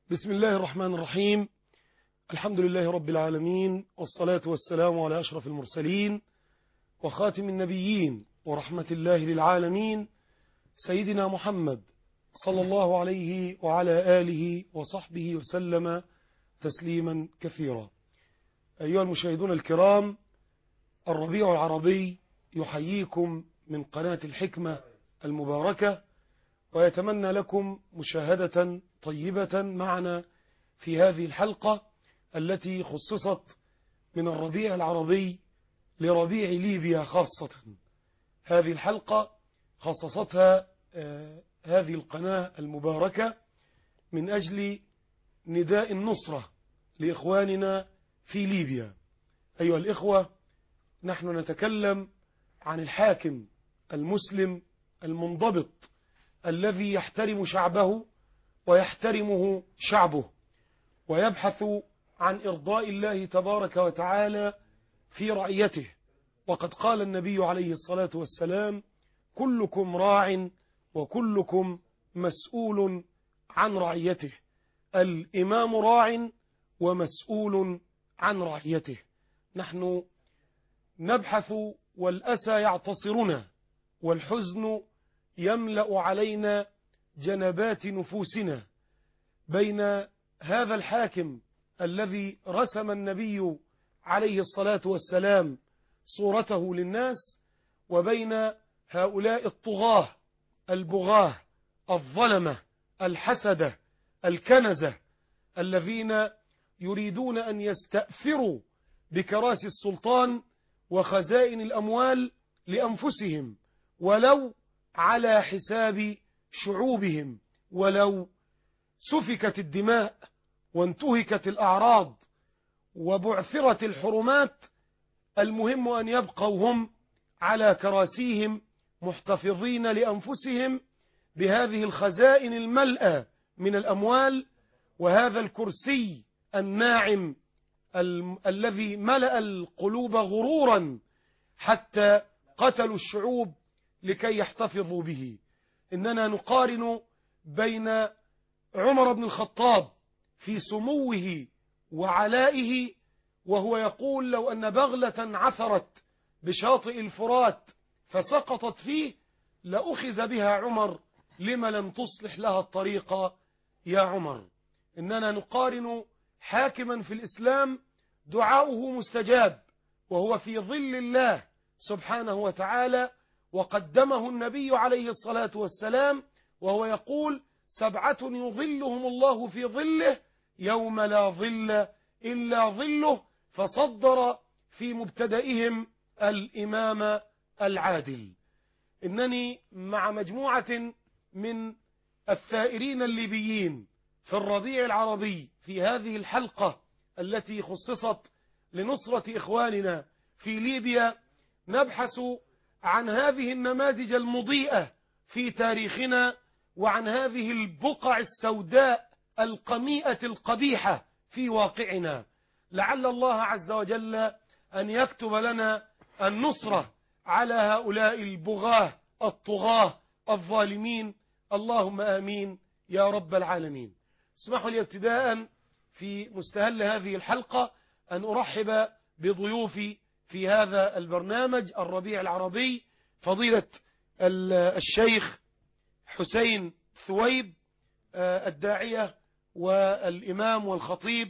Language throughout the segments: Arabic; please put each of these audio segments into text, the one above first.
بسم الله الرحمن الرحيم. الحمد لله رب العالمين، والصلاة والسلام على أشرف المرسلين وخاتم النبيين ورحمة الله للعالمين سيدنا محمد صلى الله عليه وعلى آله وصحبه وسلم تسليما كثيرا. أيها المشاهدون الكرام، الربيع العربي يحييكم من قناة الحكمة المباركة، ويتمنى لكم مشاهدة طيبة معنا في هذه الحلقة التي خصصت من الربيع العربي لربيع ليبيا خاصة. هذه الحلقة خصصتها هذه القناة المباركة من أجل نداء النصرة لإخواننا في ليبيا. أيها الإخوة، نحن نتكلم عن الحاكم المسلم المنضبط الذي يحترم شعبه ويحترمه شعبه، ويبحث عن إرضاء الله تبارك وتعالى في رعيته. وقد قال النبي عليه الصلاة والسلام: كلكم راع وكلكم مسؤول عن رعيته. الإمام راع ومسؤول عن رعيته. نحن نبحث والأسى يعتصرنا، والحزن يملأ علينا جنبات نفوسنا بين هذا الحاكم الذي رسم النبي عليه الصلاة والسلام صورته للناس، وبين هؤلاء الطغاة البغاة الظلمة الحسدة الكنزة الذين يريدون أن يستأثروا بكراسي السلطان وخزائن الأموال لأنفسهم، ولو على حساب شعوبهم، ولو سفكت الدماء وانتهكت الأعراض وبعثرت الحرمات. المهم أن يبقوا هم على كراسيهم محتفظين لأنفسهم بهذه الخزائن الملأى من الأموال، وهذا الكرسي الناعم الذي ملأ القلوب غرورا حتى قتلوا الشعوب لكي يحتفظوا به. إننا نقارن بين عمر بن الخطاب في سموه وعلائه، وهو يقول: لو أن بغلة عثرت بشاطئ الفرات فسقطت فيه لأخذ بها عمر، لما لم تصلح لها الطريق يا عمر. إننا نقارن حاكما في الإسلام دعاؤه مستجاب وهو في ظل الله سبحانه وتعالى، وقدمه النبي عليه الصلاة والسلام وهو يقول: 7 يظلهم الله في ظله يوم لا ظل إلا ظله، فصدر في مبتدئهم الإمام العادل. إنني مع مجموعة من الثائرين الليبيين في الربيع العربي في هذه الحلقة التي خصصت لنصرة إخواننا في ليبيا، نبحث عن هذه النماذج المضيئة في تاريخنا، وعن هذه البقع السوداء القميئة القبيحة في واقعنا. لعل الله عز وجل أن يكتب لنا النصرة على هؤلاء البغاة الطغاة الظالمين. اللهم آمين يا رب العالمين. اسمحوا لي ابتداء في مستهل هذه الحلقة أن أرحب بضيوفي في هذا البرنامج الربيع العربي: فضيلة الشيخ حسين ثويب، الداعية والإمام والخطيب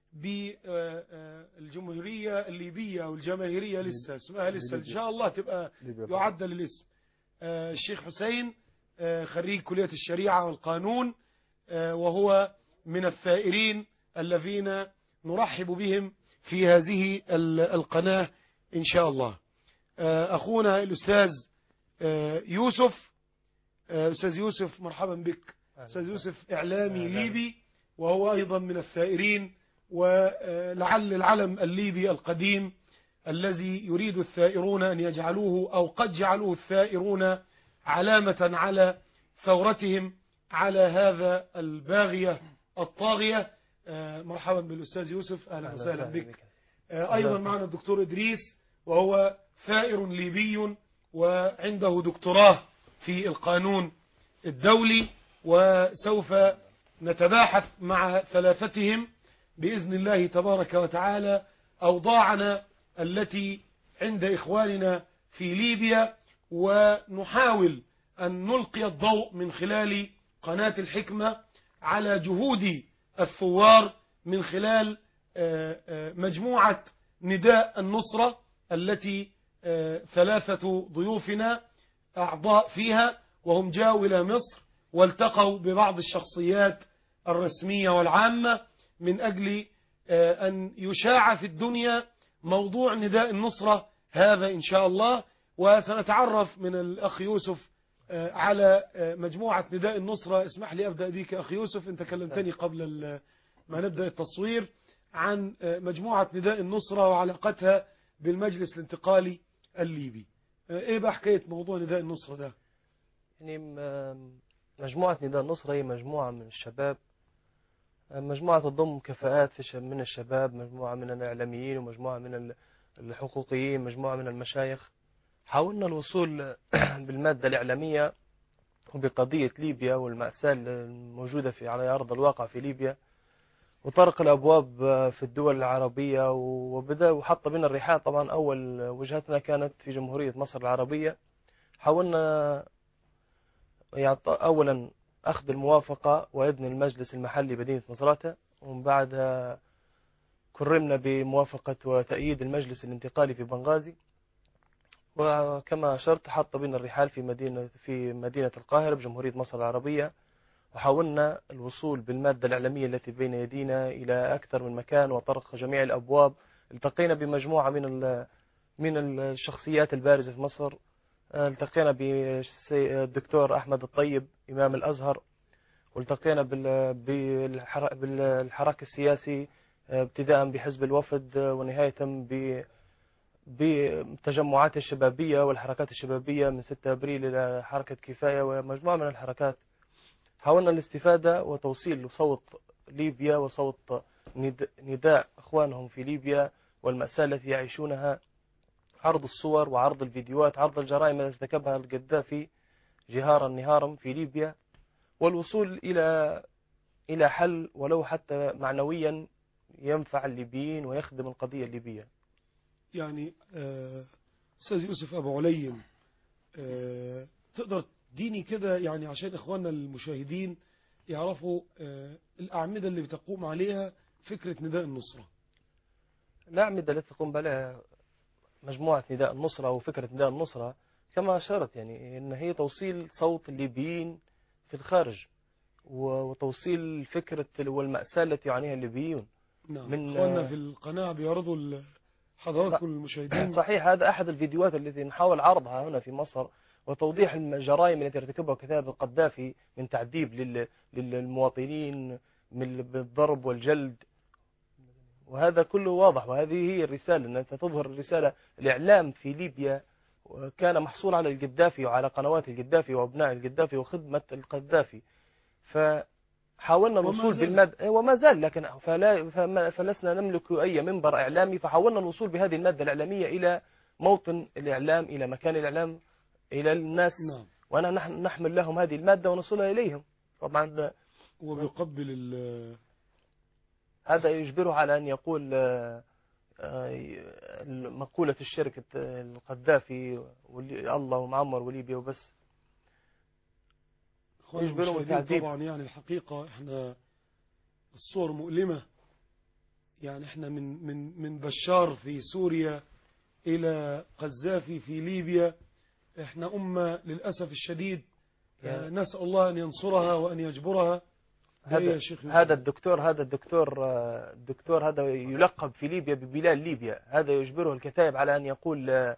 بالجمهورية الليبية والجماهيرية، لسه اسمها لسه إن شاء الله تبقى يعدل الاسم. الشيخ حسين خريج كلية الشريعة والقانون، وهو من الثائرين الذين نرحب بهم في هذه القناة إن شاء الله. أخونا الأستاذ يوسف، أستاذ يوسف مرحبا بك. أستاذ يوسف إعلامي ليبي، وهو أيضا من الثائرين، ولعل العلم الليبي القديم الذي يريد الثائرون أن يجعلوه، أو قد جعلوه الثائرون علامة على ثورتهم على هذا الباغية الطاغية. مرحبا بالأستاذ يوسف، أهلا وسهلا بك. أيضا معنا الدكتور إدريس، وهو ثائر ليبي وعنده دكتوراه في القانون الدولي، وسوف نتباحث مع ثلاثتهم بإذن الله تبارك وتعالى أوضاعنا التي عند إخواننا في ليبيا، ونحاول أن نلقي الضوء من خلال قناة الحكمة على جهود الثوار من خلال مجموعة نداء النصرة التي ثلاثة ضيوفنا أعضاء فيها، وهم جاءوا إلى مصر والتقوا ببعض الشخصيات الرسمية والعامة من أجل أن يشاع في الدنيا موضوع نداء النصرة هذا إن شاء الله. وسنتعرف من الأخ يوسف على مجموعة نداء النصرة. اسمح لي أبدأ بك أخي يوسف، أنت كلمتني قبل ما نبدأ التصوير عن مجموعة نداء النصرة وعلاقتها بالمجلس الانتقالي الليبي. إيه بقى حكاية موضوع نداء النصرة ده؟ يعني مجموعة نداء النصرة هي مجموعة من الشباب، مجموعة تضم كفاءات من الشباب، مجموعة من الإعلاميين ومجموعة من الحقوقيين، مجموعة من المشايخ. حاولنا الوصول بالمادة الإعلامية وبقضية ليبيا والمأساة الموجودة على أرض الواقع في ليبيا، وطرق الأبواب في الدول العربية، وبدأ وحط بنا الرحال. طبعا أول وجهتنا كانت في جمهورية مصر العربية. حاولنا يعني أولا أخذ الموافقة وإذن المجلس المحلي مدينة مصراتة، ومن بعدها كرمنا بموافقة وتأييد المجلس الانتقالي في بنغازي. وكما أشرت حط بنا الرحال في مدينة القاهرة بجمهورية مصر العربية، وحاولنا الوصول بالمادة الإعلامية التي بين يدينا إلى أكثر من مكان وطرق جميع الأبواب. التقينا بمجموعة من الشخصيات البارزة في مصر. التقينا بالدكتور أحمد الطيب إمام الأزهر، والتقينا بالحراك السياسي ابتداء بحزب الوفد ونهاية بالتجمعات الشبابية والحركات الشبابية من 6 أبريل إلى حركة كفاية ومجموعة من الحركات. حاولنا الاستفادة وتوصيل صوت ليبيا وصوت نداء أخوانهم في ليبيا والمأساة التي يعيشونها، عرض الصور وعرض الفيديوهات، عرض الجرائم التي ارتكبها القذافي جهارا نهارا في ليبيا، والوصول إلى حل ولو حتى معنويا ينفع الليبيين ويخدم القضية الليبية. يعني أستاذ يوسف أبو عليم، تقدر تديني كده يعني عشان إخواننا المشاهدين يعرفوا الأعمدة اللي بتقوم عليها فكرة نداء النصرة؟ الأعمدة التي تقوم عليها مجموعة نداء النصرة وفكرة نداء النصرة كما أشارت، يعني إن هي توصيل صوت الليبيين في الخارج وتوصيل فكرة والمأساة التي يعانيها الليبيين. نعم، من إخواننا في القناة بيعرضوا حضراتكم المشاهدين. صحيح، هذا أحد الفيديوهات التي نحاول عرضها هنا في مصر، وتوضيح الجرائم التي ارتكبها كتاب القذافي من تعذيب للمواطنين بالضرب والجلد، وهذا كله واضح. وهذه هي الرسالة، أن أنت تظهر الرسالة. الإعلام في ليبيا كان محصور على القذافي وعلى قنوات القذافي وأبناء القذافي وخدمة القذافي، فحاولنا الوصول بالمادة وما زال، لكن فلسنا نملك أي منبر إعلامي، فحاولنا الوصول بهذه المادة الإعلامية إلى موطن الإعلام، إلى مكان الإعلام، إلى الناس. نعم. وأنا نحمل لهم هذه المادة ونصلها إليهم. طبعا وبيقبل هذا يجبره على أن يقول مقولة الشركة القذافي الله ومعمر وليبيا وبس. يجبرهم طبعا. يعني الحقيقة احنا الصور مؤلمة، يعني احنا من بشار في سوريا إلى قذافي في ليبيا، احنا أمة للأسف الشديد نسأل الله أن ينصرها وأن يجبرها. هذا الدكتور هذا يلقب في ليبيا ببلال ليبيا. هذا يجبره الكتائب على أن يقول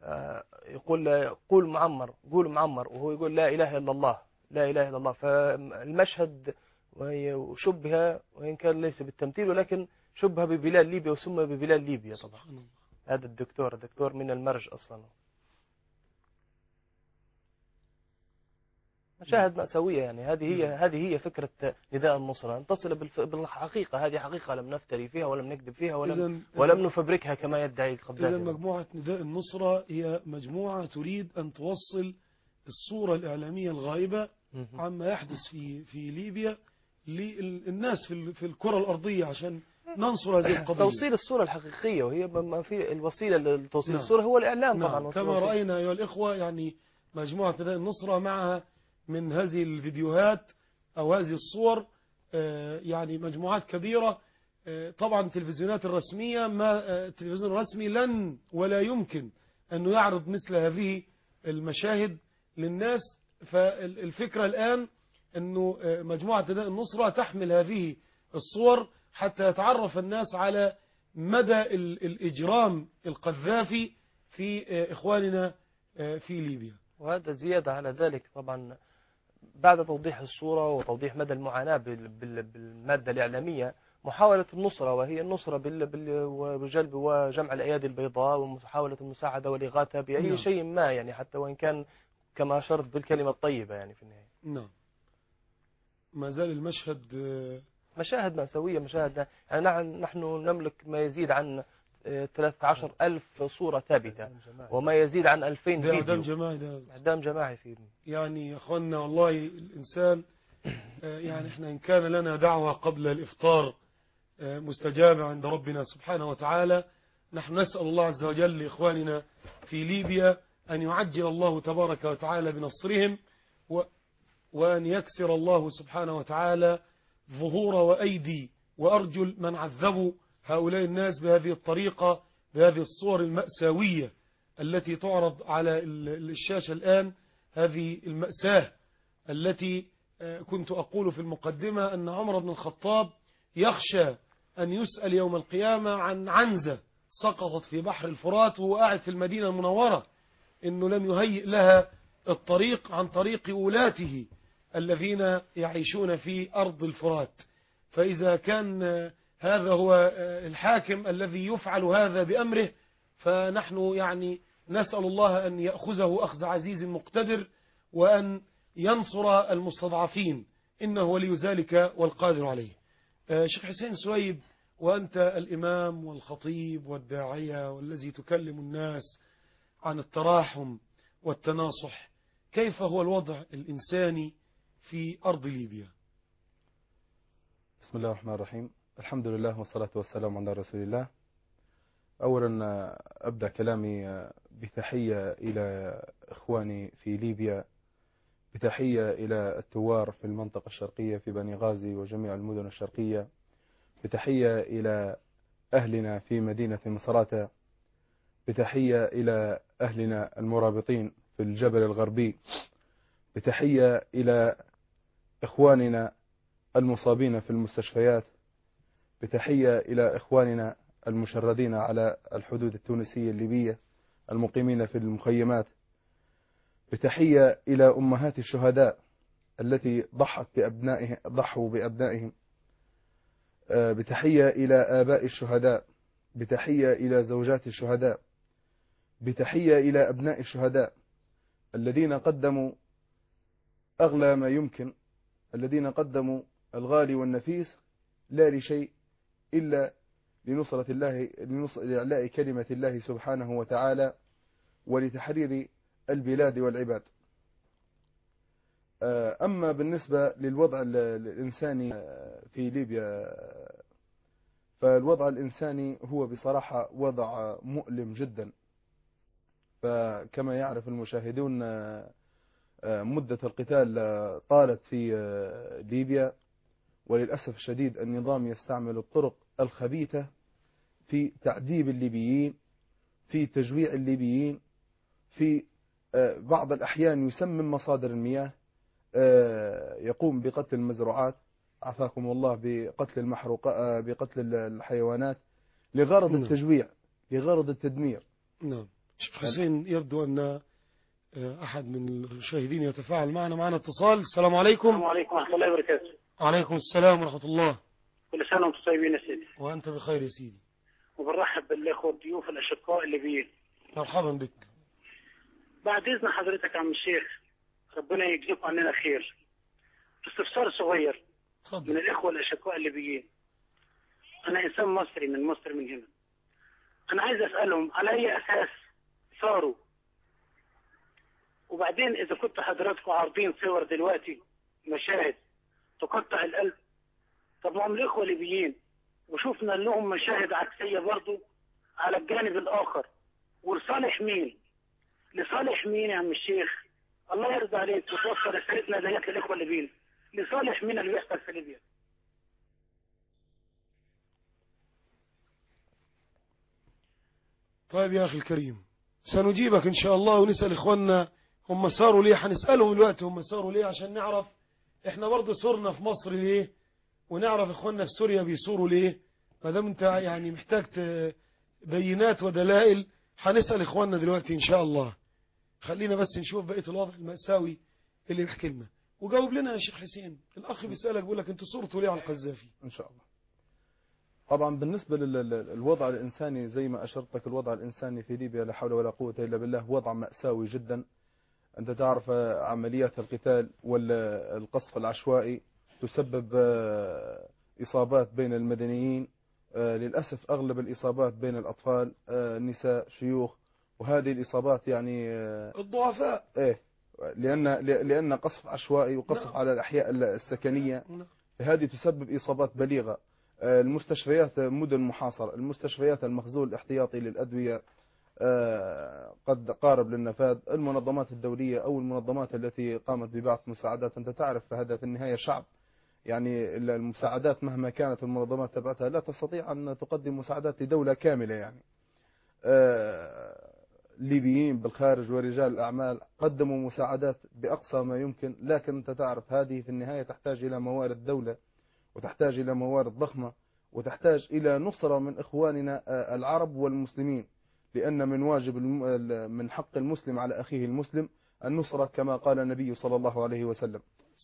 قول معمر، قول معمر، وهو يقول لا إله إلا الله، لا إله إلا الله. فالمشهد شبه، وإن كان ليس بالتمثيل، ولكن شبه ببلال ليبيا وسمى ببلال ليبيا. طبعا هذا الدكتور من المرج أصلا. مشاهد مأساوية. يعني هذه هي فكرة نداء النصرة، أن تصل بالحقيقة. هذه حقيقة لم نفتري فيها ولم نكذب فيها ولم نفبركها كما يدعي القذافي. إذن مجموعة نداء النصرة هي مجموعة تريد أن توصل الصورة الإعلامية الغائبة عما يحدث في ليبيا للناس في الكرة الأرضية عشان ننصر هذه القضية. توصيل الصورة الحقيقية، وهي ما في الوسيلة لتوصيل الصورة هو الإعلام طبعا. كما رأينا أيها الإخوة، يعني مجموعة نداء النصرة معها من هذه الفيديوهات أو هذه الصور يعني مجموعات كبيرة. طبعا التلفزيونات الرسمية، التلفزيون الرسمي لن ولا يمكن أنه يعرض مثل هذه المشاهد للناس. فالفكرة الآن أنه مجموعة نداء النصرة تحمل هذه الصور حتى يتعرف الناس على مدى الإجرام القذافي في إخواننا في ليبيا. وهذا زيادة على ذلك طبعا بعد توضيح الصورة وتوضيح مدى المعاناة بالمادة الإعلامية، محاولة النصرة، وهي النصرة بجلب وجمع الأيادي البيضاء ومحاولة المساعدة والإغاثة بأي شيء ما، يعني حتى وإن كان كما أشرت بالكلمة الطيبة يعني في النهاية. نعم. ما زال المشهد مشاهد مأساوية، مشاهد يعني نحن نملك ما يزيد عن 13,000 صورة ثابتة وما يزيد عن 2000 فيديو. إعدام جماعي في يعني يا أخوانا والله الإنسان يعني إحنا إن كان لنا دعوة قبل الإفطار مستجابة عند ربنا سبحانه وتعالى، نحن نسأل الله عز وجل لإخواننا في ليبيا أن يعجل الله تبارك وتعالى بنصرهم، وأن يكسر الله سبحانه وتعالى ظهور وأيدي وأرجل من عذبوا هؤلاء الناس بهذه الطريقة، بهذه الصور المأساوية التي تعرض على الشاشة الآن. هذه المأساة التي كنت أقول في المقدمة أن عمر بن الخطاب يخشى أن يسأل يوم القيامة عن عنزة سقطت في بحر الفرات وهو قاعد في المدينة المنورة، إنه لم يهيئ لها الطريق عن طريق ولاته الذين يعيشون في أرض الفرات. فإذا كان هذا هو الحاكم الذي يفعل هذا بأمره، فنحن يعني نسأل الله أن يأخذه أخذ عزيز مقتدر وأن ينصر المستضعفين، إنه ولي ذلك والقادر عليه. شيخ حسين سويب، وأنت الإمام والخطيب والداعية والذي تكلم الناس عن التراحم والتناصح، كيف هو الوضع الإنساني في أرض ليبيا؟ بسم الله الرحمن الرحيم. الحمد لله والصلاة والسلام على رسول الله. أولا أبدأ كلامي بتحية إلى إخواني في ليبيا، بتحية إلى الثوار في المنطقة الشرقية في بني غازي وجميع المدن الشرقية، بتحية إلى أهلنا في مدينة مصراتة، بتحية إلى أهلنا المرابطين في الجبل الغربي، بتحية إلى إخواننا المصابين في المستشفيات، بتحية إلى إخواننا المشردين على الحدود التونسية الليبية المقيمين في المخيمات، بتحية إلى أمهات الشهداء التي ضحوا بأبنائهم، بتحية إلى آباء الشهداء، بتحية إلى زوجات الشهداء، بتحية إلى أبناء الشهداء الذين قدموا أغلى ما يمكن، الذين قدموا الغالي والنفيس لا لشيء إلا لنصرة الله، لإعلاء كلمة الله سبحانه وتعالى ولتحرير البلاد والعباد. أما بالنسبة للوضع الإنساني في ليبيا، فالوضع الإنساني هو بصراحة وضع مؤلم جدا. فكما يعرف المشاهدون مدة القتال طالت في ليبيا، وللأسف الشديد النظام يستعمل الطرق الخبيثة في تعذيب الليبيين، في تجويع الليبيين، في بعض الأحيان يسمم مصادر المياه، يقوم بقتل المزروعات، عافاكم الله، بقتل بقتل الحيوانات لغرض التجويع، لغرض التدمير. نعم. شيخ حسين، يبدو أن أحد من المشاهدين يتفاعل معنا اتصال. السلام عليكم. السلام عليكم ورحمة الله وبركاته. وعليكم السلام ورحمة الله. كل سنة وانتم طيبين يا سيدي. وأنت بخير يا سيدي. وبنرحب بالإخوة الضيوف الأشقاء الليبيين. مرحبا بك. بعد إذن حضرتك عم الشيخ، ربنا يجزيكم عننا خير، استفسار صغير من الإخوة الأشقاء الليبيين. أنا إنسان مصري من مصر من هنا. أنا عايز أسألهم على أي أساس صاروا، وبعدين إذا كنت حضراتكم عارضين صور دلوقتي مشاهد تقطع القلب طب هم الإخوة الليبيين وشفنا لهم مشاهد عكسية برضو على الجانب الآخر، ولصالح مين؟ لصالح مين يا عم الشيخ؟ الله يرضى عليك وتوصل رسالتنا ديت للإخوة الليبيين، لصالح مين اللي بيحصل في ليبيا؟ طيب يا أخي الكريم، سنجيبك إن شاء الله ونسأل إخواننا هم صاروا ليه، هنسألهم دلوقتي هم صاروا ليه عشان نعرف إحنا برضه صرنا في مصر ليه، ونعرف إخواننا في سوريا بيصوروا ليه. ما دام أنت يعني محتاج بينات ودلائل، هنسأل إخواننا دلوقتي إن شاء الله. خلينا بس نشوف بقية الوضع المأساوي اللي بيحكي لنا، وجاوب لنا يا شيخ حسين. الأخ بيسألك بيقول لك أنتوا صورتوا ليه على القذافي؟ إن شاء الله. طبعا بالنسبة للوضع الإنساني زي ما أشرت لك، الوضع الإنساني في ليبيا لا حول ولا قوة إلا بالله وضع مأساوي جدا. أنت تعرف عمليات القتال والقصف العشوائي تسبب إصابات بين المدنيين، للأسف أغلب الإصابات بين الأطفال، النساء، شيوخ، وهذه الإصابات يعني الضعفاء. إيه، لأن قصف عشوائي وقصف على الأحياء السكنية، هذه تسبب إصابات بليغة. المستشفيات مدن محاصرة، المستشفيات المخزون الاحتياطي للأدوية قد قارب للنفاذ. المنظمات الدولية أو المنظمات التي قامت ببعث مساعدات، أنت تعرف هذا في النهاية شعب، يعني المساعدات مهما كانت المنظمات تبعتها لا تستطيع أن تقدم مساعدات لدولة كاملة. يعني ليبيين بالخارج ورجال الأعمال قدموا مساعدات بأقصى ما يمكن، لكن أنت تعرف هذه في النهاية تحتاج إلى موارد دولة، وتحتاج إلى موارد ضخمة، وتحتاج إلى نصرة من إخواننا العرب والمسلمين، لأن من واجب من حق المسلم على أخيه المسلم النصرة كما قال النبي صلى الله عليه وسلم.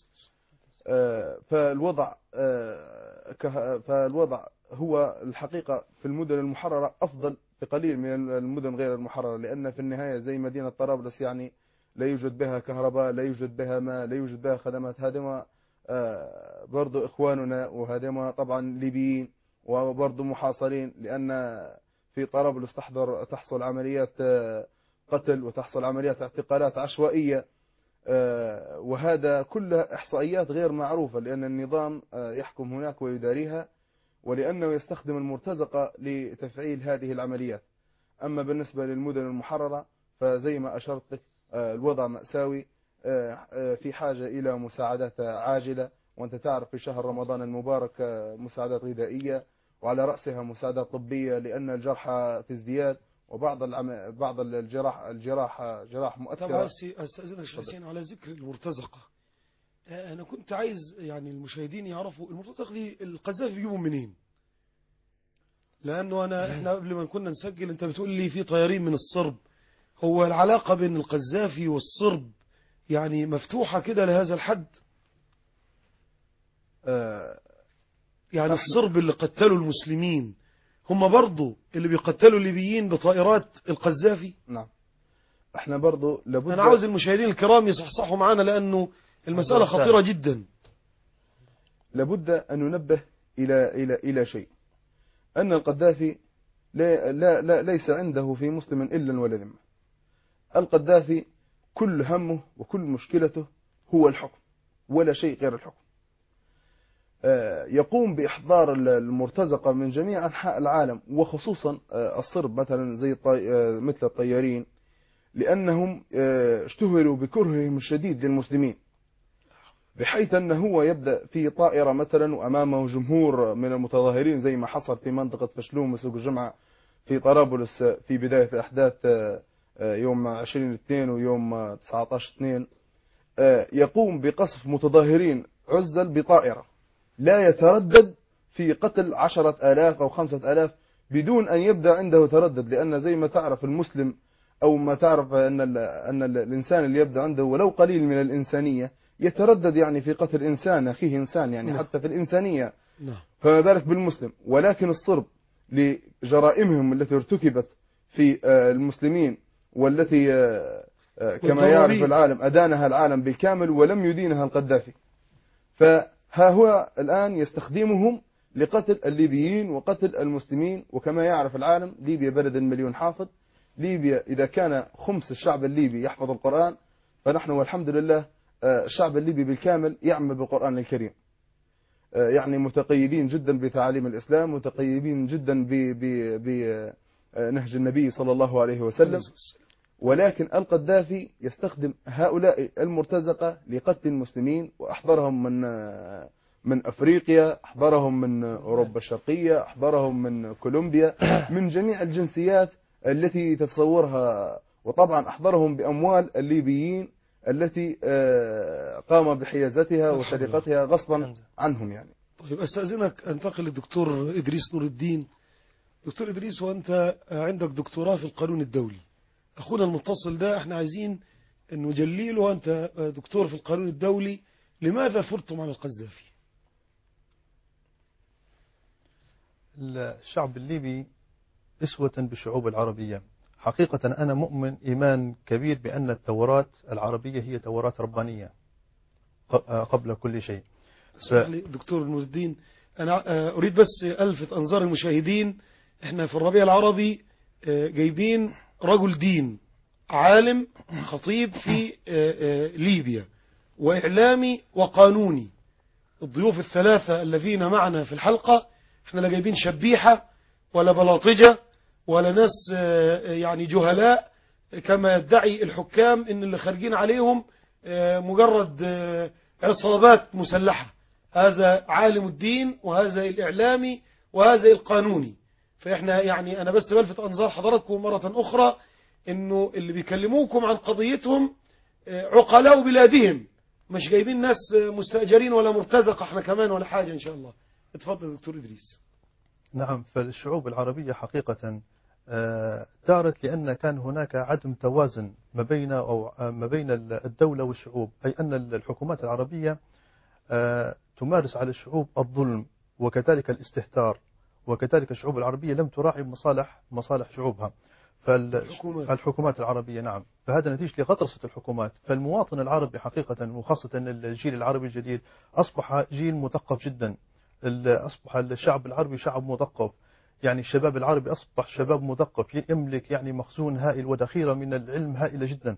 فالوضع هو الحقيقة في المدن المحررة أفضل بقليل من المدن غير المحررة، لأن في النهاية زي مدينة طرابلس يعني لا يوجد بها كهرباء، لا يوجد بها ماء، لا يوجد بها خدمات. هذا برضو إخواننا، وهذا طبعا ليبيين وبرضو محاصرين، لأن في طرابلس تحصل عمليات قتل وتحصل عمليات اعتقالات عشوائية، وهذا كلها إحصائيات غير معروفة، لأن النظام يحكم هناك ويداريها، ولأنه يستخدم المرتزقة لتفعيل هذه العمليات. أما بالنسبة للمدن المحررة فزي ما أشرت لك الوضع مأساوي، في حاجة إلى مساعدات عاجلة. وأنت تعرف في شهر رمضان المبارك مساعدات غذائية، وعلى رأسها مساعدات طبية، لأن الجرحى في ازدياد، وبعض بعض جراح مؤثرة. طبعا أستاذنا شيخ حسين على ذكر المرتزقة، أنا كنت عايز يعني المشاهدين يعرفوا المرتزقة دي القذافي بيجيبوا منين؟ لأنه إحنا قبل ما كنا نسجل أنت بتقول لي في طيارين من الصرب. هو العلاقة بين القذافي والصرب يعني مفتوحة كده لهذا الحد؟ يعني الصرب اللي قتلوا المسلمين هم برضو اللي بيقتلوا الليبيين بطائرات القذافي؟ نعم. احنا برضو لابد، أنا عاوز المشاهدين الكرام يصحصحوا معنا لأنه المسألة خطيرة جدا. لابد أن ننبه إلى شيء، أن القذافي ليس عنده في مسلم إلا ولا ذمة. القذافي كل همه وكل مشكلته هو الحكم، ولا شيء غير الحكم. يقوم بإحضار المرتزقة من جميع أنحاء العالم، وخصوصا الصرب مثلا زي مثل الطيارين، لأنهم اشتهروا بكرههم الشديد للمسلمين، بحيث أنه هو يبدأ في طائرة مثلا وأمامه جمهور من المتظاهرين زي ما حصل في منطقة فشلوم وسوق الجمعة في طرابلس في بداية أحداث يوم 20/2 ويوم 19/2. يقوم بقصف متظاهرين عزل بطائرة، لا يتردد في قتل 10,000 أو 5,000 بدون أن يبدأ عنده تردد، لأن زي ما تعرف المسلم أو ما تعرف أن الإنسان اللي يبدأ عنده ولو قليل من الإنسانية يتردد يعني في قتل إنسان أخيه إنسان، يعني حتى في الإنسانية، فما بالك بالمسلم. ولكن الصرب لجرائمهم التي ارتكبت في المسلمين، والتي كما يعرف العالم أدانها العالم بالكامل ولم يدينها القذافي، فها هو الآن يستخدمهم لقتل الليبيين وقتل المسلمين. وكما يعرف العالم ليبيا بلد المليون حافظ، ليبيا إذا كان خمس الشعب الليبي يحفظ القرآن، فنحن والحمد لله الشعب الليبي بالكامل يعمل بالقرآن الكريم. يعني متقيدين جدا بتعاليم الإسلام، متقيدين جدا بنهج النبي صلى الله عليه وسلم. ولكن القذافي يستخدم هؤلاء المرتزقة لقتل المسلمين، وأحضرهم من أفريقيا، أحضرهم من أوروبا الشرقية، أحضرهم من كولومبيا، من جميع الجنسيات التي تتصورها، وطبعا أحضرهم بأموال الليبيين التي قام بحيازتها وسرقتها غصبا عنهم يعني. طيب أستأذنك أنتقل للدكتور إدريس نور الدين. دكتور إدريس، وأنت عندك دكتوراه في القانون الدولي، أخونا المتصل ده احنا عايزين أنه جليل، وأنت دكتور في القانون الدولي، لماذا فرتم على القذافي؟ الشعب الليبي أسوة بالشعوب العربية. حقيقة أنا مؤمن إيمان كبير بأن الثورات العربية هي ثورات ربانية قبل كل شيء. دكتور نور الدين، أنا أريد بس ألفت أنظار المشاهدين، احنا في الربيع العربي جايبين رجل دين، عالم، خطيب في ليبيا، وإعلامي وقانوني. الضيوف الثلاثة الذين معنا في الحلقة احنا لا جايبين شبيحة ولا بلاطجة ولا ناس يعني جهلاء كما يدعي الحكام ان اللي خارجين عليهم مجرد عصابات مسلحة. هذا عالم الدين، وهذا الإعلامي، وهذا القانوني. فإحنا يعني أنا بس بلفت أنظار حضراتكم مرة أخرى إنه اللي بيكلموكم عن قضيتهم عقلاء بلادهم، مش جايبين ناس مستأجرين ولا مرتزقة احنا كمان ولا حاجة إن شاء الله. اتفضل دكتور إدريس. نعم، فالشعوب العربية حقيقة ثارت لأن كان هناك عدم توازن ما بين الدولة والشعوب، أي أن الحكومات العربية تمارس على الشعوب الظلم وكذلك الاستهتار، وكذلك الشعوب العربية لم تراعي مصالح شعوبها. فالحكومات العربية نعم، فهذا نتيجة لغطرسة الحكومات. فالمواطن العربي حقيقة، وخاصة الجيل العربي الجديد، أصبح جيل مثقف جدا. أصبح الشعب العربي شعب مثقف، يعني الشباب العربي أصبح شباب مثقف يملك يعني مخزون هائل وذخيرة من العلم هائلة جدا.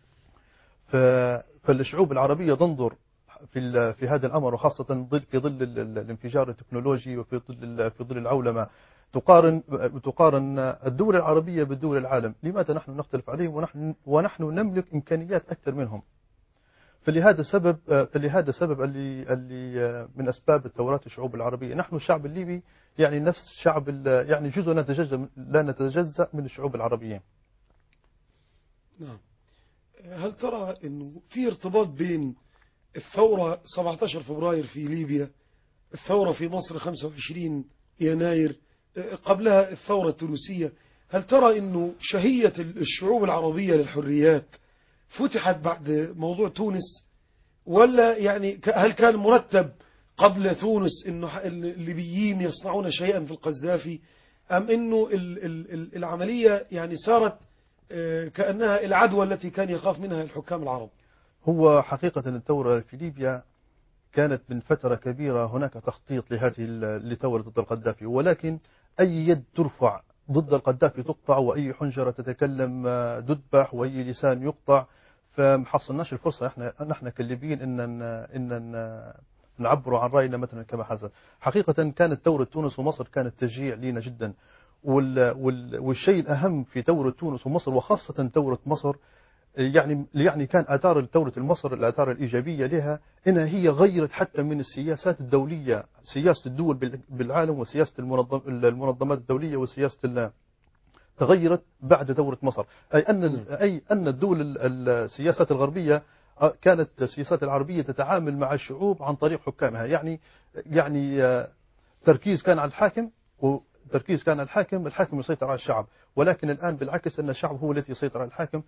فالشعوب العربية تنظر في هذا الأمر، وخاصة في ظل الانفجار التكنولوجي وفي ظل العولمة، تقارن الدول العربية بالدول العالم. لماذا نحن نختلف عليهم ونحن نملك إمكانيات أكثر منهم؟ فلهذا السبب اللي من أسباب الثورات الشعوب العربية. نحن الشعب الليبي يعني نفس شعب، يعني جزء لا نتجزأ من الشعوب العربية. نعم. هل ترى أنه في ارتباط بين الثورة 17 فبراير في ليبيا، الثورة في مصر 25 يناير، قبلها الثورة التونسية؟ هل ترى أنه شهية الشعوب العربية للحريات فتحت بعد موضوع تونس، ولا يعني هل كان مرتب قبل تونس أنه الليبيين يصنعون شيئا في القذافي، أم أنه العملية يعني صارت كأنها العدوى التي كان يخاف منها الحكام العرب؟ هو حقيقة الثورة في ليبيا كانت من فترة كبيرة هناك تخطيط لثورة ضد القذافي، ولكن أي يد ترفع ضد القذافي تقطع، وأي حنجرة تتكلم تذبح، وأي لسان يقطع. فما حصلناش الفرصة نحن كليبيين إن نعبروا عن رأينا مثلا كما حصل. حقيقة كانت ثورة تونس ومصر كانت تشجيع لنا جدا، والشيء الأهم في ثورة تونس ومصر، وخاصة ثورة مصر، يعني كان آثار ثورة مصر، الآثار الإيجابية لها إنها هي غيرت حتى من السياسات الدولية، سياسة الدول بالعالم وسياسة المنظمات الدولية وسياسة تغيرت بعد ثورة مصر. أي أن الدول السياسات الغربية كانت السياسات العربية تتعامل مع الشعوب عن طريق حكامها، يعني تركيز كان على الحاكم، الحاكم يسيطر على الشعب. ولكن الآن بالعكس، أن الشعب هو الذي يسيطر على الحاكم.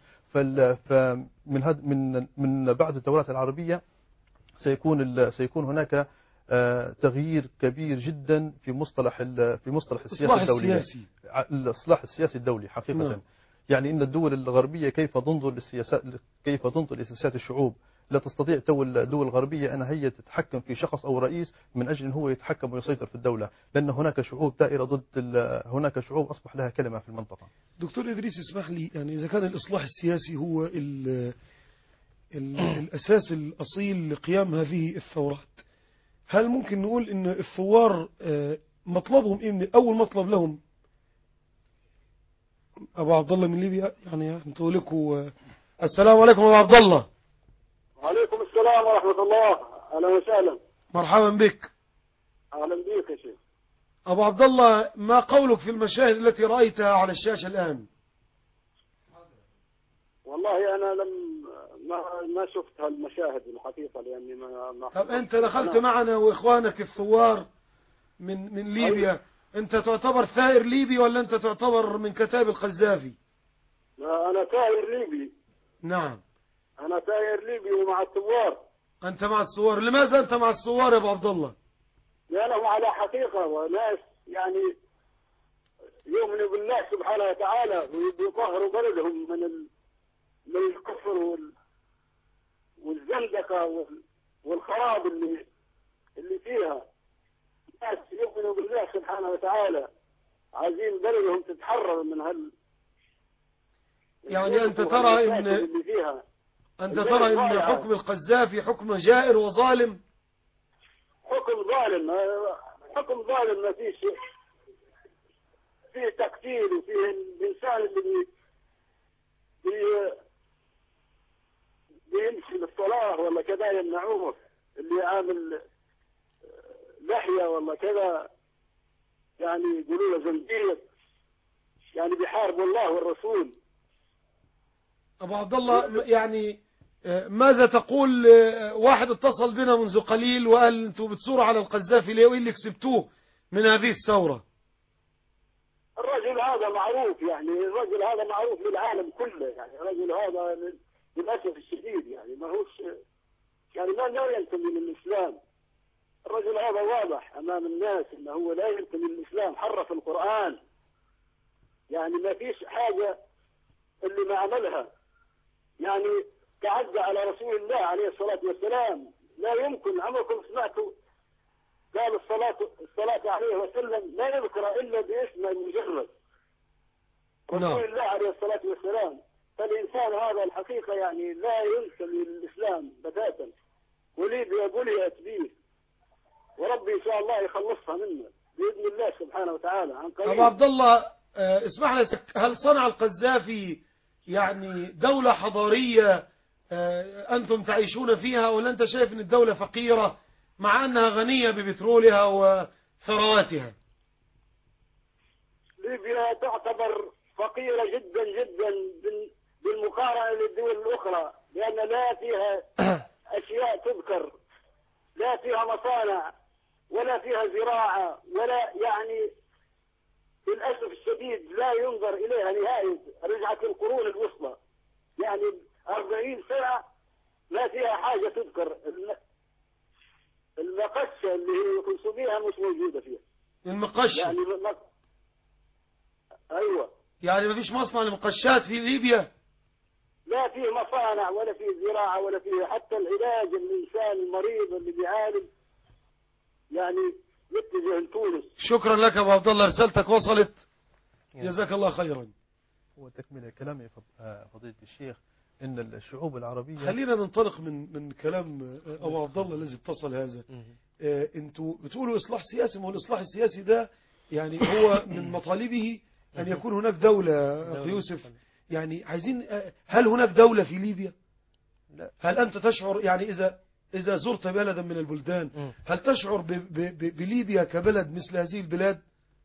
من بعد الثورات العربية سيكون هناك تغيير كبير جدا في مصطلح السياسة الدولية، الإصلاح السياسي الدولي حقيقة. يعني إن الدول الغربية كيف تنظر لسياسات الشعوب. لا تستطيع الدول الغربية أن هي تتحكم في شخص أو رئيس من أجل أن هو يتحكم ويسيطر في الدولة، لأن هناك شعوب دائرة هناك شعوب أصبح لها كلمة في المنطقة. دكتور إدريس، اسمح لي، يعني إذا كان الإصلاح السياسي هو الأساس الأصيل لقيام هذه الثورات، هل ممكن نقول ان الثوار مطلبهم ايه؟ من اول مطلب لهم ابو عبد الله من ليبيا، يعني انتوا لكم السلام عليكم ابو عبد الله. وعليكم السلام ورحمة الله، اهلا وسهلا. مرحبا بك. اهلا بك يا شيخ. ابو عبد الله، ما قولك في المشاهد التي رأيتها على الشاشة الآن؟ والله انا ما شفت هالمشاهد الحقيقة، لاني ما طب انت دخلت معنا واخوانك الثوار من ليبيا، انت تعتبر ثائر ليبي ولا انت تعتبر من كتاب القذافي؟ لا، انا ثائر ليبي. نعم، انا ثائر ليبي ومع الثوار. انت مع الثوار. لماذا انت مع الثوار يا ابو عبد الله؟ لانهم على حقيقة وناس يعني يؤمنوا بالله سبحانه وتعالى ويطهروا بلدهم من الكفر والزندقة والخراب اللي فيها. ناس يؤمنوا بالله سبحانه وتعالى، عايزين بلدهم تتحرر من يعني انت ترى ان حكم القذافي حكم جائر وظالم؟ حكم ظالم، حكم ظالم، ما فيه شيء، فيه تقتيل وفيه الانسان اللي بيمشي للصلاة ولا كذا يمنعوه، اللي عامل لحية ولا كذا يعني يقولوا له زنديق، يعني بيحاربوا الله والرسول. أبو عبد الله، يعني ماذا تقول؟ واحد اتصل بنا منذ قليل وقال انتوا بتصوروا على القذافي ليه؟ وايه اللي كسبتوه من هذه الثورة؟ الرجل هذا معروف، يعني الرجل هذا معروف للعالم كله، يعني الرجل هذا للأسف الشديد يعني ما هوش، يعني ما ينتمي للإسلام. الرجل هذا واضح أمام الناس أنه هو لا ينتمي للإسلام، حرف القرآن، يعني ما فيش حاجة اللي ما عملها، يعني تعدى على رسول الله عليه الصلاة والسلام. لا يمكن، عمركم سمعتوا قال الصلاة عليه وسلم لا يذكر إلا باسمه المجرد، رسول الله عليه الصلاة والسلام. فالإنسان هذا الحقيقة يعني لا ينتمي للإسلام بتاتا، وليبيا بليت به، وربي إن شاء الله يخلصها منا بإذن الله سبحانه وتعالى عن قريب. أبو عبد الله، اسمح لي، هل صنع القذافي يعني دولة حضارية أنتم تعيشون فيها، ولا أنت شايف أن الدولة فقيرة مع أنها غنية ببترولها وثرواتها؟ ليبيا تعتبر فقيرة جدا جدا بالمقارنة للدول الأخرى، لأن لا فيها أشياء تذكر، لا فيها مصانع ولا فيها زراعة، ولا يعني للأسف الشديد لا ينظر إليها نهائيا. رجعت القرون الوسطى، يعني 40 سنة ما فيها حاجة تذكر. المقشة اللي هي خصوصيها مش موجودة فيها. المقشة يعني أيوة، يعني ما فيش مصنع لمقشات في ليبيا؟ لا فيه مصانع ولا فيه زراعة ولا فيه حتى العلاج. الإنسان المريض اللي بيعالج يعني يتجه لتونس. شكرا لك أبو عبد الله، رسالتك وصلت، جزاك الله خيرا. وتكمل كلامي فضيلة الشيخ إن الشعوب العربية، خلينا ننطلق من كلام أبو عبد الله الذي اتصل هذا. انتوا بتقولوا إصلاح سياسي، ما هو الإصلاح السياسي ده يعني هو من مطالبه أن يكون هناك دولة. أخي يوسف، يعني عايزين، هل هناك دولة في ليبيا؟ لا. هل أنت تشعر يعني إذا زرت بلدا من البلدان هل تشعر بليبيا كبلد مثل هذه البلاد؟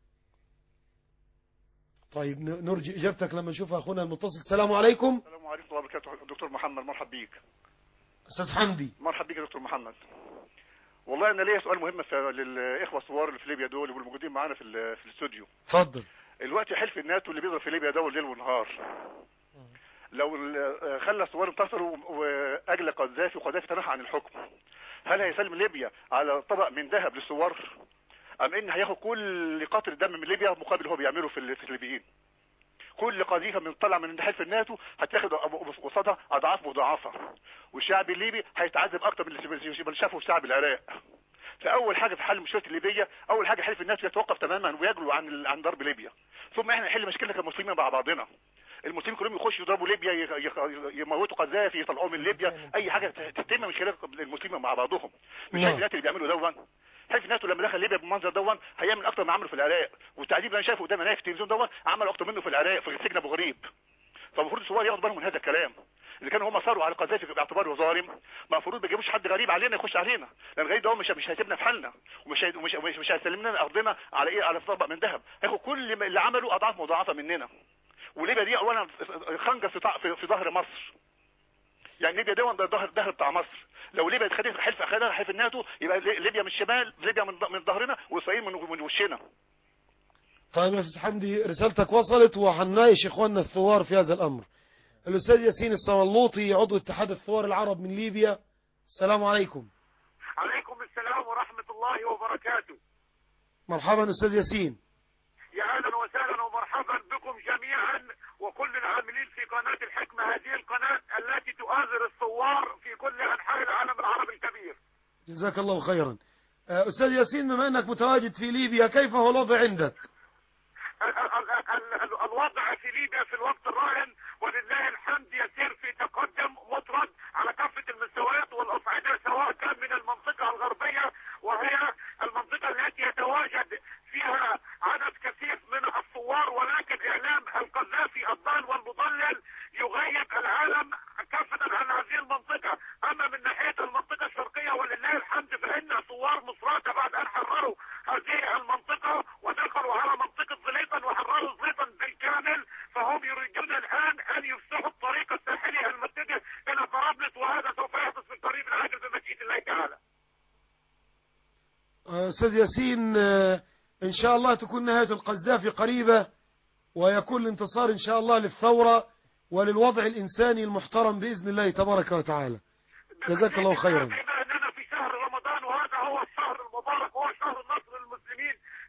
طيب نرجع إجابتك لما نشوف أخونا المتصل. السلام عليكم. السلام عليكم ورحمة الله وبركاته. دكتور محمد، مرحب بيك. أستاذ حمدي، مرحب بيك يا دكتور محمد. والله أنا ليا سؤال مهم للإخوة الثوار اللي في ليبيا دول واللي موجودين معانا في الاستوديو. اتفضل. الوقت حلف الناتو اللي بيضرب في ليبيا دول ليل ونهار، لو خلى الثوار انتصروا وأجل قذافي تنحى عن الحكم، هل هيسلم ليبيا على طبق من ذهب للثوار، أم إن هياخد كل قطر دم من ليبيا مقابل اللي هو بيعمله في الليبيين؟ كل قذيفه من طلع من حلف الناتو هتاخد قصادها اضعاف مضاعفه، والشعب الليبي هيتعذب اكتر من اللي شافه في شعب العراق. فاول حاجه في حل المشكله الليبيه، اول حاجه حلف الناتو يتوقف تماما ويجلو عن ضرب ليبيا، ثم احنا نحل مشكلتنا كمسلمين مع بعضنا. المسلمين كلهم يخشوا يضربوا ليبيا، يموتوا قذافي، يطلعوهم من ليبيا، اي حاجه تتم من خلال المسلمين مع بعضهم. مش حلف الناتو اللي بيعملوا دون. حلف الناتو لما دخل ليبيا بالمنظر دون هيعمل اكتر ما عملوا في العراق، والتعذيب اللي انا شايفه قدام عينيا في التلفزيون دون عملوا اكتر منه في العراق في سجن ابو غريب. فالمفروض الثوار ياخدوا بالهم من هذا الكلام. اذا كانوا هم صاروا على قذافي باعتباره ظالم، المفروض ما يجيبوش حد غريب علينا يخش علينا، لان الغريب ده مش هيسيبنا في حالنا، ومش هيسلم لنا ارضنا على ايه، على طبق من ذهب. هياخد كل اللي عمله اضعاف مضاعفه مننا. وليبيا دي اولا خنجر في ظهر مصر. يعني ليبيا ده ظهر بتاع مصر. لو ليبيا خدت حلف الناتو يبقى ليبيا من الشمال، ليبيا من ظهرنا، واسرائيل من وشنا. طيب يا استاذ حمدي، رسالتك وصلت وهنناقش اخواننا الثوار في هذا الامر. الاستاذ ياسين الصملوطي عضو اتحاد الثوار العرب من ليبيا، السلام عليكم. عليكم السلام ورحمة الله وبركاته. مرحبا استاذ ياسين. يا اهلا وسهلا ومرحبا بكم جميعا وكل العاملين في قناة الحكمة، هذه القناة التي تؤازر الثوار في كل انحاء العالم العربي الكبير. جزاك الله خيرا. استاذ ياسين، بما انك متواجد في ليبيا، كيف هو الوضع عندك؟ الوضع في ليبيا في الوقت الراهن ولله الحمد يسير في تقدم مطرد على كافة المستويات والأصعدة، سواء كان من المنطقة الغربية وهي المنطقة التي يتواجد فيها عدد كثير من الثوار، ولكن إعلام القذافي الضال والمضلل يغيب العالم كافة عن هذه المنطقة. أما من ناحية المنطقة الشرقية ولله الحمد فإن ثوار مصراتة بعد أن حرروا هذه المنطقة ودخلوا على منطقة زليطان وحرروا زليطان بالكامل، فهم يريدون الآن أن يفتحوا الطريق الساحلي المتجه إلى طرابلس، وهذا سوف يحدث في القريب العاجل بمشيئة الله تعالى. أستاذ ياسين، إن شاء الله تكون نهاية القذافي قريبة، ويكون الانتصار إن شاء الله للثورة وللوضع الإنساني المحترم بإذن الله تبارك وتعالى. جزاك الله خيرا. أننا في شهر رمضان، وهذا هو الشهر المبارك وهو شهر النصر للمسلمين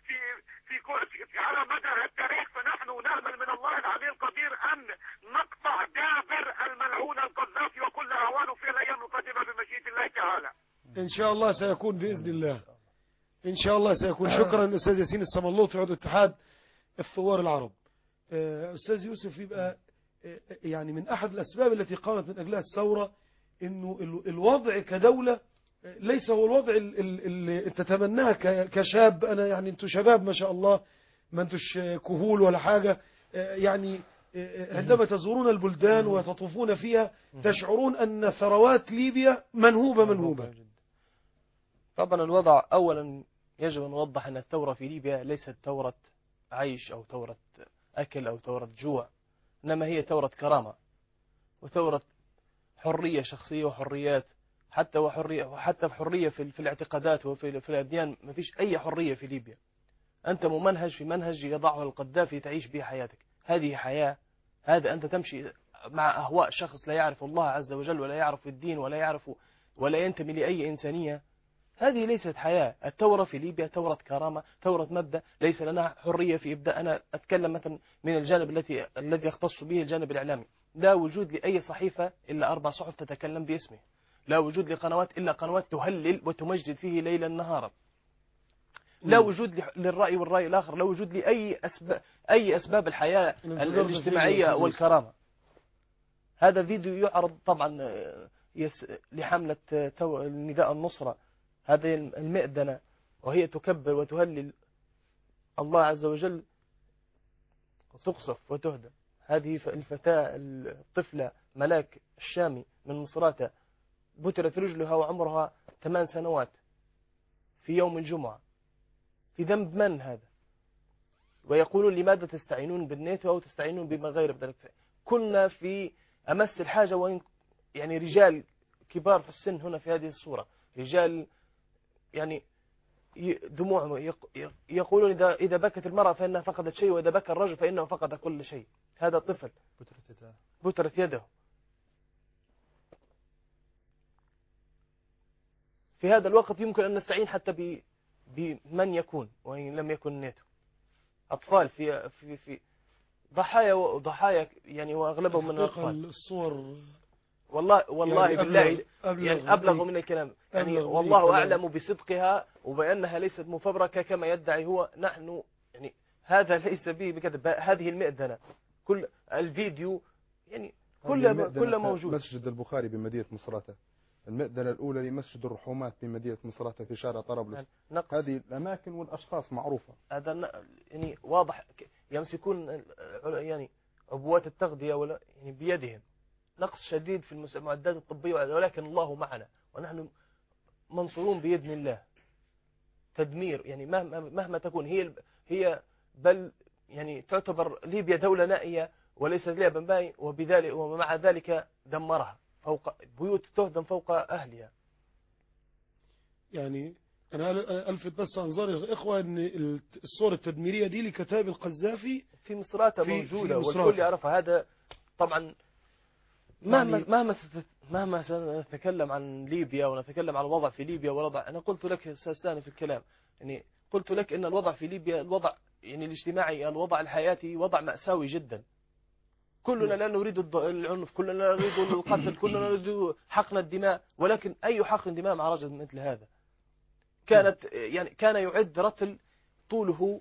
في على مدى التاريخ، فنحن نأمل من الله العلي القدير أن نقطع دابر الملعون القذافي وكل أهوانه في الأيام القادمة بمشيئة الله تعالى. إن شاء الله سيكون بإذن الله، إن شاء الله سيكون. شكرا أستاذ ياسين الصملوطي عضو اتحاد الثوار العرب. أستاذ يوسف، يبقى يعني من أحد الأسباب التي قامت من أجلها الثورة إنه الوضع كدولة ليس هو الوضع اللي تتمناه كشاب. أنا يعني أنتوا شباب ما شاء الله، ما أنتوش كهول ولا حاجة. يعني عندما تزورون البلدان وتطوفون فيها تشعرون أن ثروات ليبيا منهوبة. طبعا الوضع أولا يجب أن نوضح أن الثورة في ليبيا ليست ثورة عيش أو ثورة أكل أو ثورة جوع، إنما هي ثورة كرامة وثورة حرية شخصية وحريات، حتى حرية في الاعتقادات وفي الأديان. ما فيش أي حرية في ليبيا. أنت ممنهج في منهج يضعه القذافي تعيش به حياتك. هذه حياة. هذا أنت تمشي مع أهواء شخص لا يعرف الله عز وجل ولا يعرف الدين ولا ينتمي لأي إنسانية. هذه ليست حياة. الثورة في ليبيا ثورة كرامة، ثورة مبدأ. ليس لنا حرية في إبداء. أنا أتكلم مثلا من الجانب الذي يختص به الجانب الإعلامي. لا وجود لأي صحيفة إلا 4 صحف تتكلم باسمه. لا وجود لقنوات إلا قنوات تهلل وتمجد فيه ليلا نهارا. لا وجود للرأي والرأي الآخر. لا وجود لأي أسباب الحياة الاجتماعية والكرامة. هذا فيديو يعرض طبعا لحملة نداء النصرة، هذه المئذنة، وهي تكبر وتهلل الله عز وجل، تقصف وتهدم. هذه الفتاة الطفلة ملاك الشامي من مصراتة بترت رجلها وعمرها 8 سنوات في يوم الجمعة. في ذنب من هذا؟ ويقولون لماذا تستعينون بالناتو أو تستعينون بما غير ذلك؟ كنا في أمس الحاجة، وإن يعني رجال كبار في السن هنا في هذه الصورة، رجال يعني دموعهم يقولون إذا بكت المرأة فإنها فقدت شيء، وإذا بكى الرجل فإنه فقد كل شيء. هذا طفل بترت يده. في هذا الوقت يمكن أن نستعين حتى بمن يكون وإن لم يكن ناتو. أطفال في ضحايا يعني، وأغلبهم من الأطفال. الصور والله يعني بالله يعني أبلغ من الكلام يعني. والله أعلم بصدقها وبأنها ليست مفبركة كما يدعي هو. نحن يعني هذا ليس به بكذب. هذه المئذنة كل الفيديو يعني كله موجود. مسجد البخاري بمدينة مصراتة، المئذنة الأولى لمسجد الرحومات بمدينة مصراتة في شارع طرابلس. هذه الأماكن والأشخاص معروفة. هذا يعني واضح، يمسكون يعني عبوات التغذية ولا يعني بيدهم. نقص شديد في المعدات الطبية، ولكن الله معنا ونحن منصورون بإذن الله. تدمير يعني مهما تكون هي بل يعني تعتبر ليبيا دولة نائية وليست لعبا باين، وبذلك ومع ذلك دمرها، فوق بيوت تهدم فوق أهلها. يعني أنا ألفت بس أنظار الإخوة أن الصورة التدميرية دي لكتائب القذافي في مصراتة موجودة والكل يعرفها. هذا طبعا مهما سنتكلم عن ليبيا ونتكلم عن الوضع في ليبيا والوضع، أنا قلت لك سأستأنف في الكلام، يعني قلت لك أن الوضع في ليبيا الوضع يعني الاجتماعي، الوضع الحياتي وضع مأساوي جدا. كلنا لا نريد العنف، كلنا لا نريد القتل، كلنا نريد حقن الدماء، ولكن أي حقن دماء مع رجل مثل هذا؟ كان يعد رتل طوله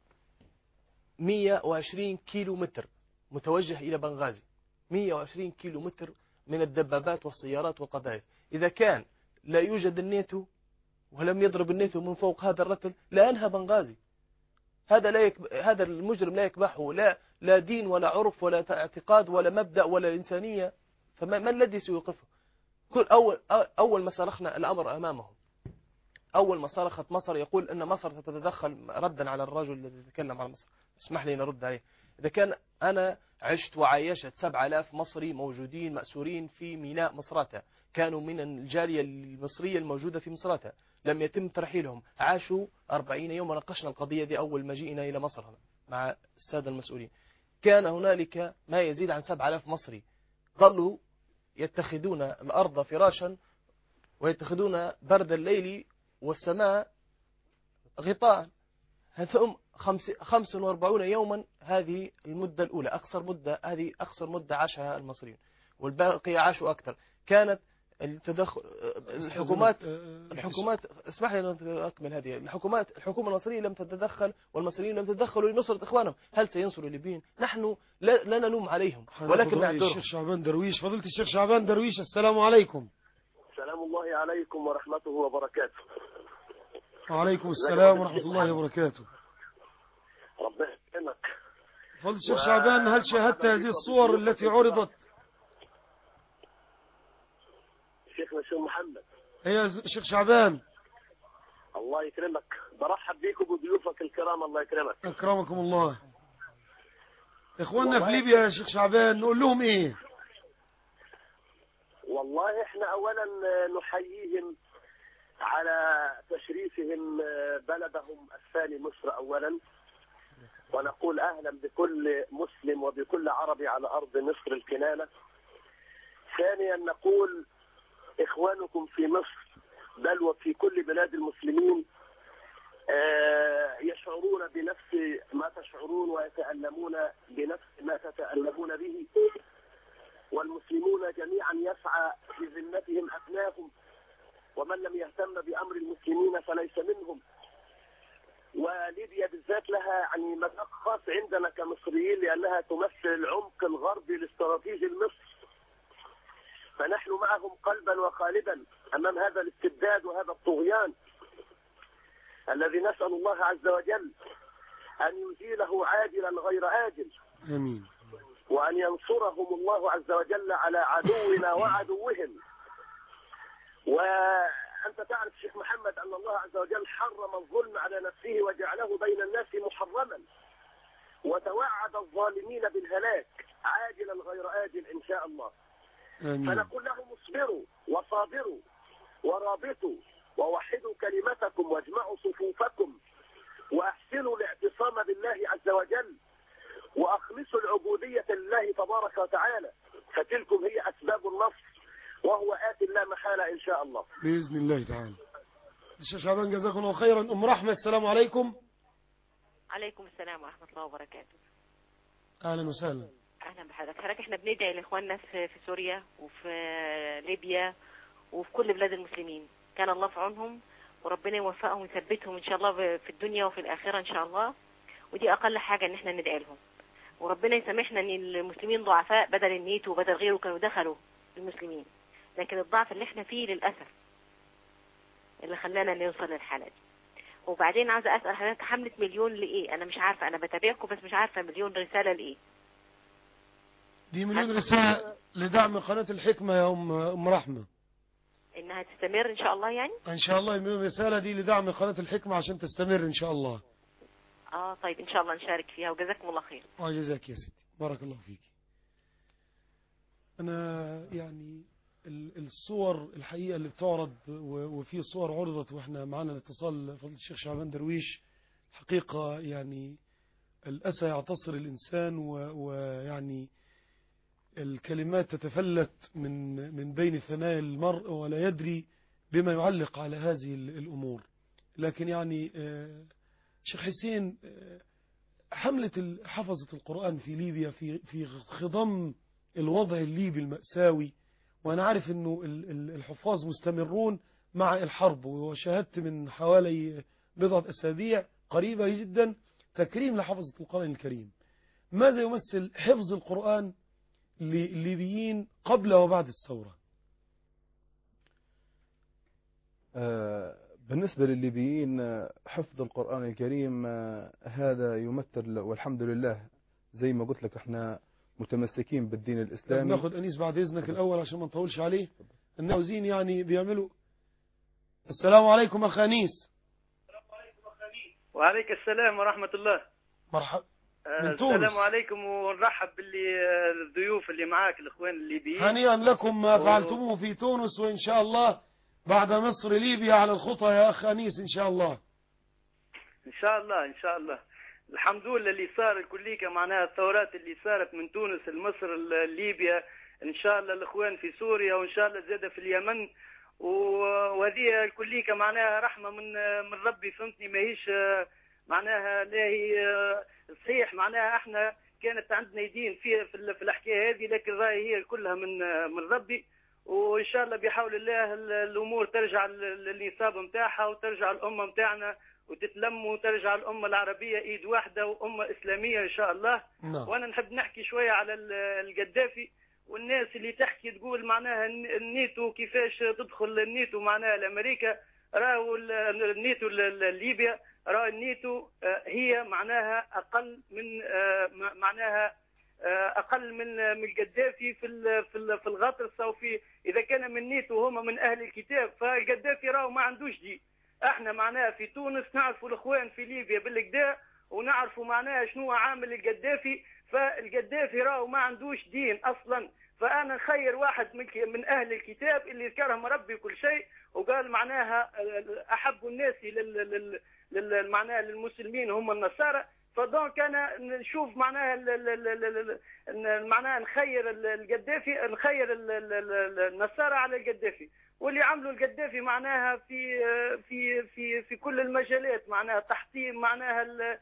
120 كيلو متر متوجه إلى بنغازي، 120 كيلو متر من الدبابات والسيارات والقذائف. إذا كان لا يوجد الناتو ولم يضرب الناتو من فوق هذا الرتل لأنهى بنغازي. هذا المجرم لا يكبحه لا دين ولا عرف ولا اعتقاد ولا مبدأ ولا إنسانية، فما الذي سيوقفه؟ أول ما صرخنا الأمر أمامهم، أول ما صرخت مصر يقول أن مصر تتدخل ردا على الرجل الذي يتكلم عن مصر. اسمح لي نرد عليه. إذا كان أنا عشت وعايشت 7000 مصري موجودين مأسورين في ميناء مصراتة، كانوا من الجالية المصرية الموجودة في مصراتة، لم يتم ترحيلهم، عاشوا 40 يوم. ناقشنا القضية دي أول ما جئنا إلى مصر مع السادة المسؤولين. كان هنالك ما يزيد عن 7000 مصري ظلوا يتخذون الأرض فراشا ويتخذون برد الليل والسماء غطاء. هم 45 يوما، هذه المدة الأولى، هذه أقصر مدة عاشها المصريين، والباقي عاشوا أكثر. كانت التدخل الحكومات اسمح لي أن أكمل هذه. الحكومة المصرية لم تتدخل والمصريين لم تتدخلوا لنصرة إخوانهم. هل سينصروا الليبيين؟ نحن لا نلوم عليهم ولكن نعذرهم. الشيخ شعبان درويش، فضيلة الشيخ شعبان درويش، السلام عليكم. سلام الله عليكم ورحمته وبركاته. وعليكم السلام ورحمة الله وبركاته. ربنا يكرمك. فضيلة الشيخ شعبان، هل شاهدت هذه الصور التي عرضت؟ شيخنا الشيخ محمد. هي شيخ شعبان. الله يكرمك، برحب بيك وبضيوفك الكرام. الله يكرمك. أكرمكم الله. إخواننا في ليبيا يا شيخ شعبان نقول لهم إيه؟ والله إحنا أولا نحييهم على تشريفهم بلدهم الثاني مصر أولا، ونقول أهلا بكل مسلم وبكل عربي على أرض مصر الكنانة. ثانيا نقول إخوانكم في مصر بل وفي كل بلاد المسلمين يشعرون بنفس ما تشعرون ويتألمون بنفس ما تتألمون به، والمسلمون جميعا يسعى بذمتهم أبنائهم، ومن لم يهتم بأمر المسلمين فليس منهم. وليبيا بالذات لها يعني مذاق خاص عندنا كمصريين، لأنها تمثل العمق الغربي الاستراتيجي لمصر، فنحن معهم قلبا وقالبا أمام هذا الاستبداد وهذا الطغيان الذي نسأل الله عز وجل أن يزيله عاجلا غير آجل. آمين. وأن ينصرهم الله عز وجل على عدونا وعدوهم. وأنت تعرف شيخ محمد أن الله عز وجل حرم الظلم على نفسه وجعله بين الناس محرما، وتوعد الظالمين بالهلاك عاجلا غير آجل إن شاء الله. آمين. فنقول لهم اصبروا وصابروا ورابطوا ووحدوا كلمتكم واجمعوا صفوفكم وأحسنوا الاعتصام بالله عز وجل وأخلصوا العبودية لله تبارك وتعالى، فتلكم هي أسباب النصر وهو آت لا محالة إن شاء الله بإذن الله تعالى. الشيخ شعبان جزاكم الله خيرا. أم رحمة السلام عليكم. عليكم السلام ورحمة الله وبركاته. أهلا وسهلا. أهلا بحضرتك. احنا بندعي لإخواننا في سوريا وفي ليبيا وفي كل بلاد المسلمين، كان الله في عونهم وربنا يوفقهم ويثبتهم إن شاء الله في الدنيا وفي الآخرة إن شاء الله، ودي أقل حاجة إن احنا ندعي لهم. وربنا يسامحنا ان المسلمين ضعفاء، بدل النيتو وبدل غيره كانوا دخلوا المسلمين، لكن الضعف اللي احنا فيه للأسف اللي خلانا نوصل للحالة دي. وبعدين عاوزة أسأل حضرتك، حملة مليون لإيه؟ أنا مش عارفة، أنا بتابعكم بس مش عارفة مليون رسالة لإيه؟ دي مليون رسالة لدعم قناة الحكمة يا أم رحمة، إنها تستمر إن شاء الله يعني؟ إن شاء الله مليون رسالة دي لدعم قناة الحكمة عشان تستمر إن شاء الله. طيب إن شاء الله نشارك فيها، وجزاكم الله خير. وجزاك يا ستي، بارك الله فيك. أنا يعني الصور الحقيقة اللي بتعرض، وفي صور عرضت وإحنا معنا الاتصال فضل الشيخ شعبان درويش، حقيقة يعني الأسى يعتصر الإنسان، ويعني الكلمات تتفلت من بين ثنايا المرء ولا يدري بما يعلق على هذه الأمور. لكن يعني شيخ حسين، حملة حفظة القرآن في ليبيا في خضم الوضع الليبي المأساوي، وأنا عارف أنه الحفاظ مستمرون مع الحرب، وشاهدت من حوالي بضعة أسابيع قريبة جدا تكريم لحفظة القرآن الكريم. ماذا يمثل حفظ القرآن للليبيين قبل وبعد الثورة؟ بالنسبة للليبيين حفظ القرآن الكريم هذا يمثل، والحمد لله زي ما قلت لك احنا متمسكين بالدين الإسلامي. ناخد أنيس بعد إذنك الأول عشان ما نطولش عليه، الناوزين يعني بيعملوا. السلام عليكم أخ أنيس. وعليك السلام ورحمة الله. مرحبا من تونس. السلام عليكم، ونرحب بالضيوف اللي معاك الإخوان الليبيين. هنيئا لكم ما فعلتموه في تونس، وإن شاء الله بعد مصر ليبيا على الخطى يا أخ أنيس إن شاء الله. إن شاء الله إن شاء الله. الحمد لله اللي صار الكليكة معناها الثورات اللي صارت من تونس لمصر ليبيا، إن شاء الله الإخوان في سوريا، وإن شاء الله زادة في اليمن، وهذه الكليكة معناها رحمة من ربي، فهمتني؟ ماهيش معناها لا هي صحيح، معناها احنا كانت عندنا يدين في الحكايه هذه، لكن راهي هي كلها من ربي، وان شاء الله بحول الله الامور ترجع للنصاب نتاعها، وترجع الامه نتاعنا وتتلم، وترجع الامه العربيه ايد واحده وامه اسلاميه ان شاء الله. وانا نحب نحكي شويه على القذافي والناس اللي تحكي تقول معناها النيتو كيفاش تدخل النيتو معناها الامريكا. راهو النيتو ليبيا، راه النيتو هي معناها اقل من معناها اقل من القذافي في الغطرسه، وفي اذا كان من نيتو هما من اهل الكتاب، فالقذافي راهو ما عندوش دين. احنا معناها في تونس نعرفوا الاخوان في ليبيا بالكدا، ونعرفوا معناها شنو عامل القذافي، فالقذافي راهو ما عندوش دين اصلا. فانا نخير واحد من اهل الكتاب اللي كرم ربي كل شيء، وقال معناها احب الناس معناها للمسلمين هم النصارى، فدونك انا نشوف معناها معناها نخير القذافي، نخير النصارى على القذافي. واللي عملوا القذافي معناها في كل المجالات، معناها تحطيم معناها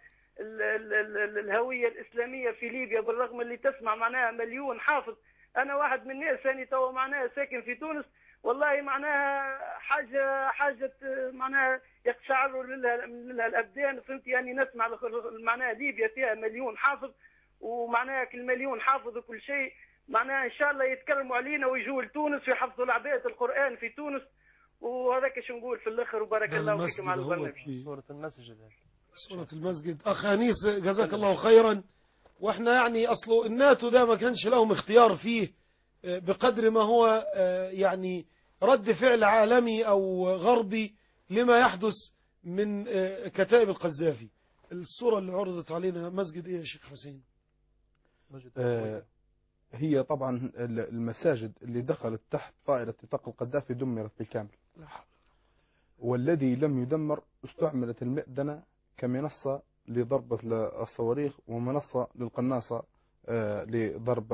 الهويه الاسلاميه في ليبيا، بالرغم اللي تسمع معناها مليون حافظ. انا واحد من الناس ثاني تو معناها ساكن في تونس، والله معناها حاجه معناها يقشعر لها الابدان، فهمت يعني؟ نسمع معناها ليبيا فيها مليون حافظ، ومعناها كل مليون حافظ وكل شيء، معناها ان شاء الله يتكرموا علينا ويجوا لتونس ويحفظوا العباد القران في تونس. وهذاك شو نقول في الاخر، وبارك الله فيكم على البرنامج. سورة المسجد. سورة المسجد. اخ انيس جزاك الله خيرا. واحنا يعني اصله الناتو ده ما كانش لهم اختيار فيه بقدر ما هو يعني رد فعل عالمي او غربي لما يحدث من كتائب القذافي. الصورة اللي عرضت علينا مسجد ايه يا شيخ حسين؟ هي طبعا المساجد اللي دخلت تحت طائرة نطاق القذافي دمرت بالكامل، والذي لم يدمر استعملت المئذنة كمنصة لضرب الصواريخ ومنصة للقناصة لضرب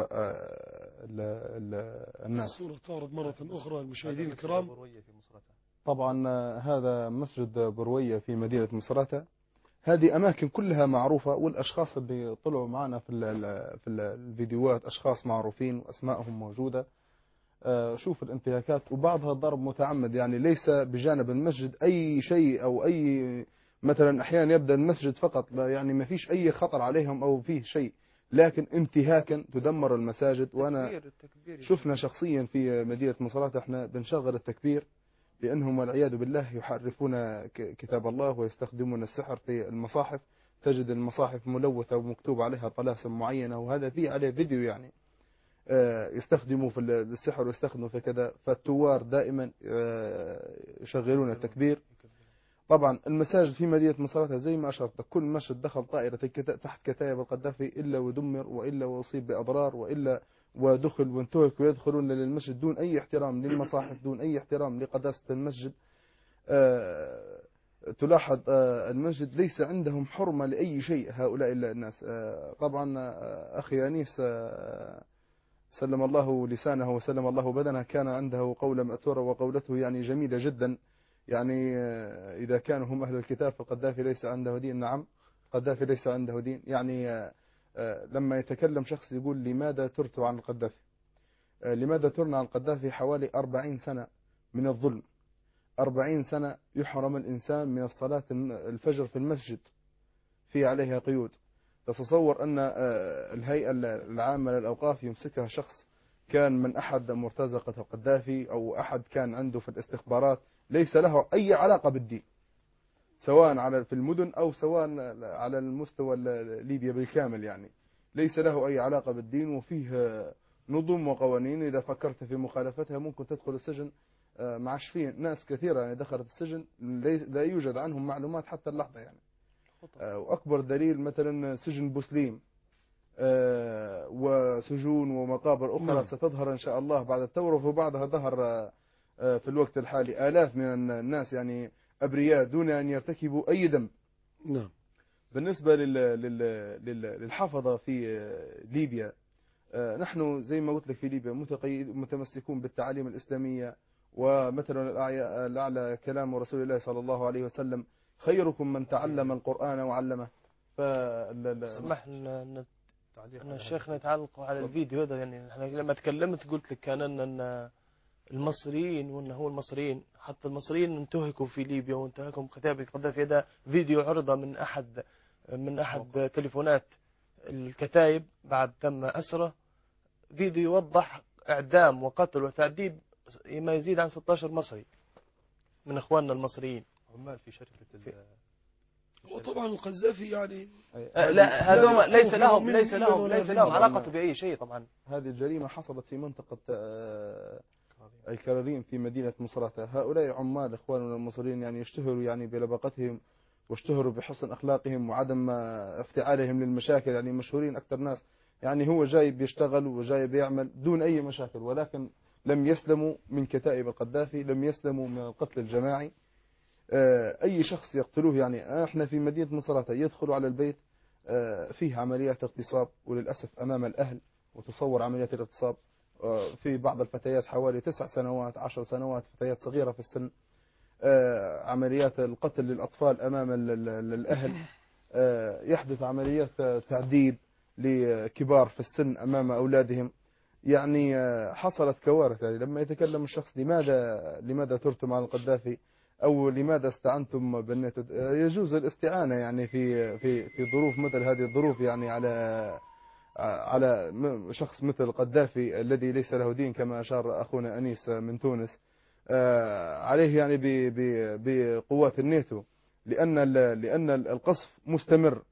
الناس. الصورة تعرض مرة أخرى المشاهدين الكرام. طبعا هذا مسجد بروية في مدينة مصراتة. هذه أماكن كلها معروفة، والأشخاص اللي طلعوا معنا في الفيديوهات أشخاص معروفين وأسمائهم موجودة. شوف الانتهاكات، وبعضها ضرب متعمد، يعني ليس بجانب المسجد أي شيء أو أي مثلا أحيانا يبدأ المسجد فقط، يعني ما فيش أي خطر عليهم أو فيه شيء، لكن انتهاكا تدمر المساجد. وأنا التكبير شفنا شخصيا في مدينة مصرات احنا بنشغل التكبير لأنهم والعياذ بالله يحرفون كتاب الله ويستخدمون السحر في المصاحف. تجد المصاحف ملوثة ومكتوب عليها طلاسم معينة، وهذا فيه عليه فيديو يعني يستخدموا في السحر ويستخدموا في كذا. فالتوار دائما يشغلون التكبير. طبعا المساجد في مدينة مصراتة زي ما أشرت، كل مسجد دخل طائرة تحت كتائب القذافي إلا ودمر وإلا وأصيب بأضرار وإلا ودخل وانتهك، ويدخلون للمسجد دون أي احترام للمصاحف، دون أي احترام لقداسة المسجد. تلاحظ المسجد ليس عندهم حرمة لأي شيء هؤلاء الناس. طبعا أخي أنيس سلم الله لسانه وسلم الله بدنه كان عنده قولة مأثورة، وقولته يعني جميلة جدا. يعني إذا كانوا هم أهل الكتاب فالقذافي ليس عنده دين. نعم، القذافي ليس عنده دين. يعني لما يتكلم شخص يقول لماذا ترت عن القذافي؟ لماذا ترنا عن القذافي؟ حوالي 40 سنة من الظلم، 40 سنة يحرم الإنسان من الصلاة الفجر في المسجد في عليها قيود. تتصور أن الهيئة العامة للأوقاف يمسكها شخص كان من أحد مرتزقة القذافي أو أحد كان عنده في الاستخبارات، ليس له أي علاقة بالدين، سواء على في المدن أو سواء على المستوى ليبيا بالكامل. يعني ليس له أي علاقة بالدين، وفيه نظم وقوانين إذا فكرت في مخالفتها ممكن تدخل السجن. معش فيه ناس كثيرة يعني دخلت السجن لا يوجد عنهم معلومات حتى اللحظة يعني. وأكبر دليل مثلا سجن بوسليم وسجون ومقابر أخرى ستظهر إن شاء الله بعد الثورة، وبعدها ظهر في الوقت الحالي آلاف من الناس يعني أبرياء دون أن يرتكبوا أي ذنب. نعم. بالنسبة للحفظة في ليبيا، نحن زي ما قلت لك في ليبيا متمسكون بالتعاليم الإسلامية، ومثلا الأعلى كلام رسول الله صلى الله عليه وسلم خيركم من تعلم القرآن وعلمه. اسمح لنا الشيخ نتعلق على الفيديو هذا. يعني احنا لما تكلمت قلت لك كان ان المصريين، وان هو المصريين حتى المصريين انتهكوا في ليبيا وانتهكوا كتاب القذافي. هذا فيديو عرض من احد تليفونات الكتائب بعد تم أسره، فيديو يوضح اعدام وقتل وتعذيب ما يزيد عن 16 مصري من اخواننا المصريين عمال في شركة وطبعا القذافي يعني لا هذول ليس لهم علاقة بأي شيء. طبعا هذه الجريمة حصلت في منطقة الكراريم في مدينة مصراتة. هؤلاء عمال إخواننا المصريين يعني يشتهروا يعني بلبقتهم واشتهروا بحسن أخلاقهم وعدم افتعالهم للمشاكل. يعني مشهورين أكثر ناس يعني هو جاي بيشتغل وجاي بيعمل دون أي مشاكل، ولكن لم يسلموا من كتائب القذافي، لم يسلموا من القتل الجماعي. أي شخص يقتلوه. يعني احنا في مدينة مصراتة يدخلوا على البيت فيه عمليات اغتصاب، وللأسف أمام الأهل، وتصور عمليات الاغتصاب في بعض الفتيات حوالي 9 سنوات 10 سنوات، فتيات صغيرة في السن. عمليات القتل للأطفال أمام الأهل. يحدث عمليات تعذيب لكبار في السن أمام أولادهم. يعني حصلت كوارث. يعني لما يتكلم الشخص لماذا ترتم على القذافي أو لماذا استعنتم بالنت، يجوز الاستعانة يعني في ظروف مثل هذه الظروف يعني على شخص مثل القذافي الذي ليس له دين كما أشار أخونا أنيس من تونس. عليه يعني بقوات الناتو، لأن القصف مستمر.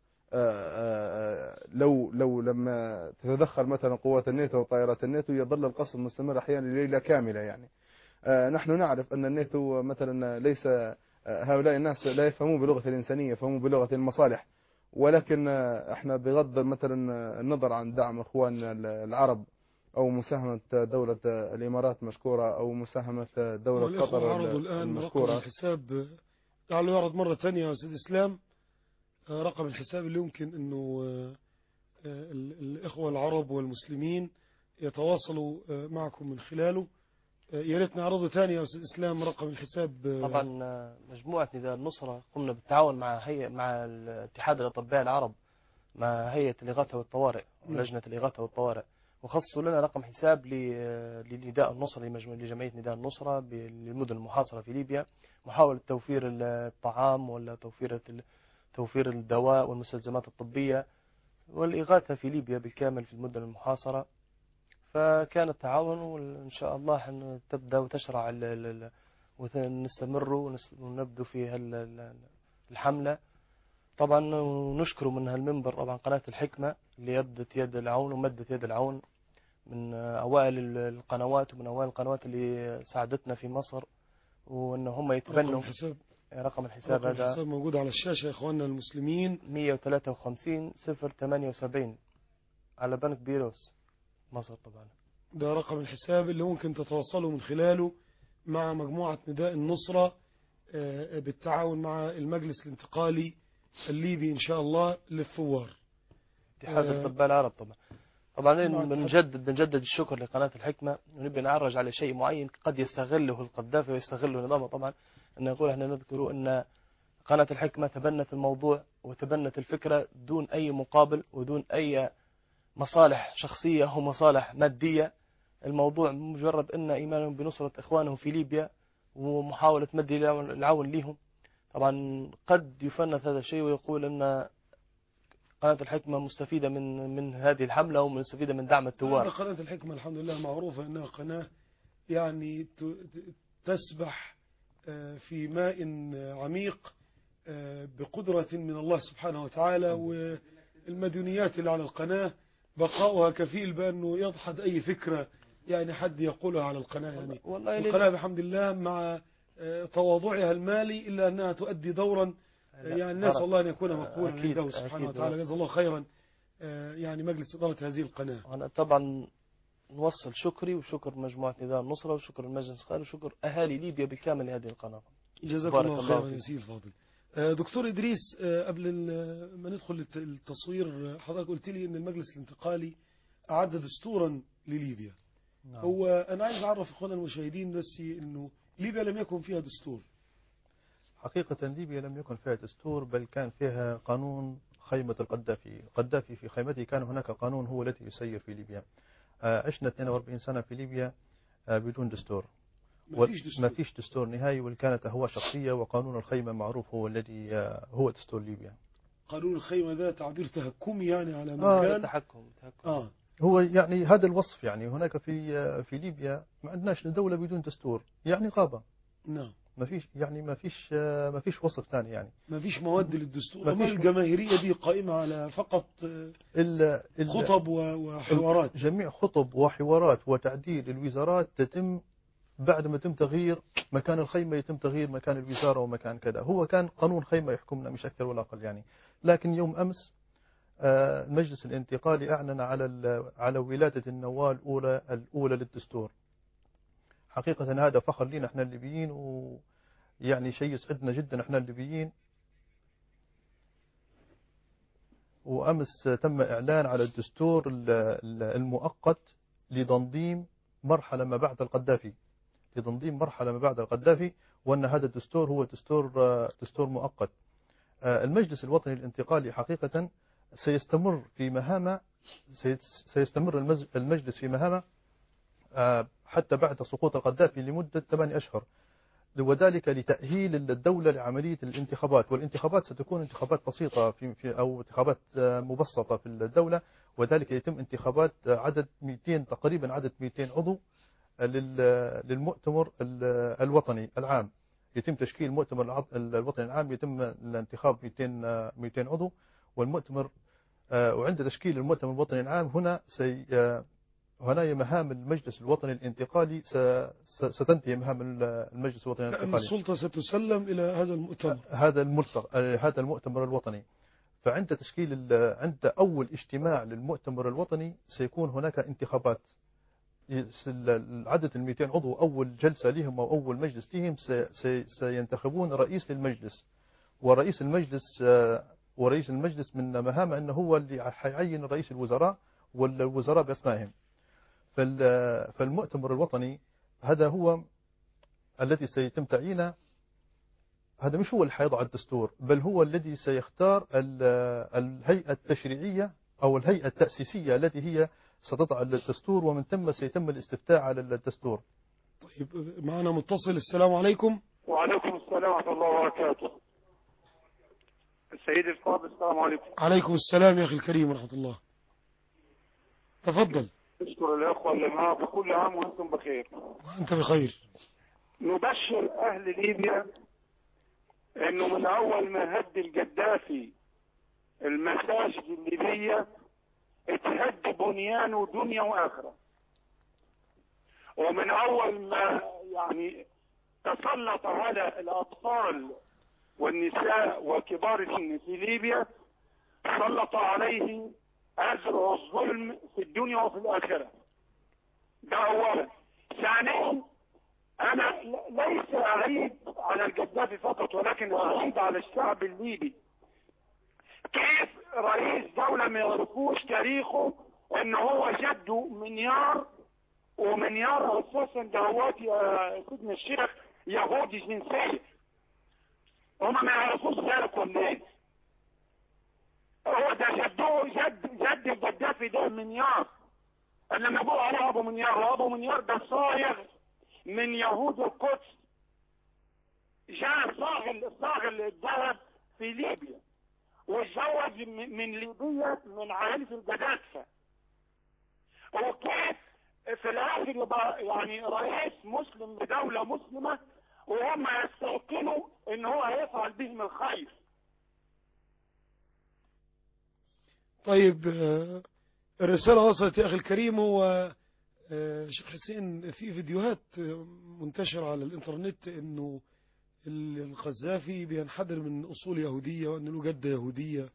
لو لما تتدخل مثلا قوات الناتو وطائرات الناتو يظل القصف مستمر أحيانا ليلة كاملة. يعني نحن نعرف أن الناتو مثلا ليس هؤلاء الناس لا يفهمون بلغة الإنسانية، يفهمون بلغة المصالح. ولكن احنا بغض مثلا النظر عن دعم اخواننا العرب او مساهمة دولة الامارات مشكورة او مساهمة دولة قطر المشكورة. رقم الحساب لعله يعرض مرة ثانية يا سيد اسلام، رقم الحساب اللي يمكن انه الاخوة العرب والمسلمين يتواصلوا معكم من خلاله. يا ريت نعرضه ثاني يا استاذ اسلام رقم الحساب. طبعا مجموعة نداء النصرة قمنا بالتعاون مع اتحاد الاطباء العرب مع هيئة الإغاثة والطوارئ ولجنة الإغاثة والطوارئ، وخصصوا لنا رقم حساب لنداء النصرة لجمعية نداء النصرة للمدن المحاصرة في ليبيا، محاولة توفير الطعام ولا توفير الدواء والمستلزمات الطبية والإغاثة في ليبيا بالكامل في المدن المحاصرة. فكان التعاون وإن شاء الله أن تبدأ وتشرع ونستمر ونبدو في الحملة. طبعا نشكر من هالمنبر طبعا قناة الحكمة اللي يبدت يد العون ومدت يد العون من أوائل القنوات ومن أوائل القنوات اللي ساعدتنا في مصر، وأن هم يتبنوا رقم الحساب هذا. الحساب موجود على الشاشة يا إخواننا المسلمين، 153 078 على بنك بيروس مصر. طبعا ده رقم الحساب اللي ممكن تتواصلوا من خلاله مع مجموعة نداء النصرة بالتعاون مع المجلس الانتقالي الليبي إن شاء الله للثوار، اتحاد الأطباء العرب. طبعا بنجدد الشكر لقناة الحكمة، ونبي نعرج على شيء معين قد يستغله القذافي ويستغله نظامه. طبعا أن نقول احنا نذكر أن قناة الحكمة تبنت الموضوع وتبنت الفكرة دون أي مقابل ودون أي مصالح شخصية أو مصالح مادية. الموضوع مجرد أن إيمانهم بنصرة إخوانهم في ليبيا ومحاولة مد العون لهم. طبعا قد يفنث هذا الشيء ويقول أن قناة الحكمة مستفيدة من هذه الحملة ومستفيدة من دعم الثوار. قناة الحكمة الحمد لله معروفة أنها قناة يعني تسبح في ماء عميق بقدرة من الله سبحانه وتعالى، والمدنيات اللي على القناة بقاؤها كفيل بأنه يضحد أي فكرة يعني حد يقولها على القناة. يعني القناة بحمد الله مع تواضعها المالي إلا أنها تؤدي دورا يعني نسأل الله أن يكون مقبولا عنده سبحانه وتعالى. جزا الله خيرا يعني مجلس إدارة هذه القناة. أنا طبعا نوصل شكري وشكر مجموعة نداء النصرة وشكر المجلس القائم وشكر أهالي ليبيا بالكامل لهذه القناة. جزاك الله خيرا يا سيدي الفاضل. دكتور إدريس، قبل ما ندخل التصوير حضرتك قلت لي أن المجلس الانتقالي أعد دستورا لليبيا. نعم. هو أنا عايز أعرف إخوانا المشاهدين بس أنه ليبيا لم يكن فيها دستور. حقيقة ليبيا لم يكن فيها دستور، بل كان فيها قانون خيمة القذافي. القذافي في خيمته كان هناك قانون هو الذي يسير في ليبيا. عشنا 42 سنة في ليبيا بدون دستور. ما فيش دستور نهائي، وكانت هوى شخصية، وقانون الخيمة معروف هو الذي هو دستور ليبيا. قانون الخيمة ده تعبير تهكمي يعني على مكان تحكم. هو يعني هذا الوصف. يعني هناك في ليبيا ما عندناش دولة بدون دستور، يعني غابة. نعم. ما فيش وصف ثاني. يعني ما فيش مواد للدستور. الجماهيرية دي قائمة على فقط خطب وحوارات. جميع خطب وحوارات وتعديل الوزارات تتم بعد ما يتم تغيير مكان الخيمة، يتم تغيير مكان الوزارة ومكان كذا. هو كان قانون خيمة يحكمنا مش أكثر ولا أقل يعني. لكن يوم أمس المجلس الانتقالي أعلن على ولادة النواة الأولى للدستور. حقيقة هذا فخر لنا احنا الليبيين، ويعني شيء يسعدنا جدا احنا الليبيين. وأمس تم إعلان على الدستور المؤقت لتنظيم مرحلة ما بعد القذافي، وأن هذا الدستور هو دستور مؤقت. المجلس الوطني الانتقالي حقيقة سيستمر المجلس في مهامه حتى بعد سقوط القذافي لمدة 8 أشهر، وذلك لتأهيل الدولة لعملية الانتخابات. والانتخابات ستكون انتخابات بسيطة أو انتخابات مبسطة في الدولة، وذلك يتم انتخابات تقريبا عدد 200 عضو للمؤتمر الوطني العام. يتم تشكيل المؤتمر الوطني العام، يتم الانتخاب 200 عضو. والمؤتمر وعند تشكيل المؤتمر الوطني العام هنا مهام المجلس الوطني الانتقالي ستنتهي مهام المجلس الوطني الانتقالي. السلطة ستسلم إلى هذا المؤتمر، هذا المؤتمر الوطني. فعند عند أول اجتماع للمؤتمر الوطني سيكون هناك انتخابات. عدد 200 عضو أول جلسة لهم أو أول مجلس لهم سينتخبون رئيس للمجلس، ورئيس المجلس من مهامه أنه هو اللي حيعين رئيس الوزراء والوزراء بأسمائهم. فالمؤتمر الوطني هذا هو الذي سيتم تعيينه. هذا مش هو اللي حيضع الدستور، بل هو الذي سيختار الهيئة التشريعية أو الهيئة التأسيسية التي هي ستضع الدستور، ومن ثم سيتم الاستفتاء على الدستور. طيب معنا متصل. السلام عليكم. وعليكم السلام ورحمة الله وبركاته. سيدي الفاضل السلام عليكم. عليكم السلام يا أخي الكريم ورحمة الله. تفضل. أشكر الأخوة اللي معاك، كل عام وأنتم بخير. وأنت بخير. نبشر أهل ليبيا إنه من أول ما هد القذافي المساجد الليبية اتهد بنيانه دنيا وآخرة، ومن أول ما يعني تسلط على الأطفال والنساء وكبار السن في ليبيا سلط عليه أزرع الظلم في الدنيا وفي الآخرة. ده أولا. ثانيا أنا ليس أعيب على القذافي فقط، ولكن أعيب على الشعب الليبي. كيف رئيس دولة ما يعرفوش تاريخه إن هو جده منيار، ومنيار أساسا دعوات يا سيدنا الشيخ يهودي جنسية. هما ما يعرفوش ذلك ولا ايه؟ هو ده جد القذافي ده منيار. لما بقوا عليه ابو منيار، وابو منيار ده صايغ من يهود القدس، جاء صاغ الذهب في ليبيا، واتزوج من ليبيا من عائلة القذافة. وكيف في الاخر يبقى يعني رئيس مسلم لدولة مسلمة وهم يستيقنوا ان هو هيفعل بهم الخير؟ طيب الرسالة وصلت يا أخي الكريم. هو شيخ حسين في فيديوهات منتشرة على الإنترنت إنه القذافي بينحدر من أصول يهودية وأنه له جدة يهودية.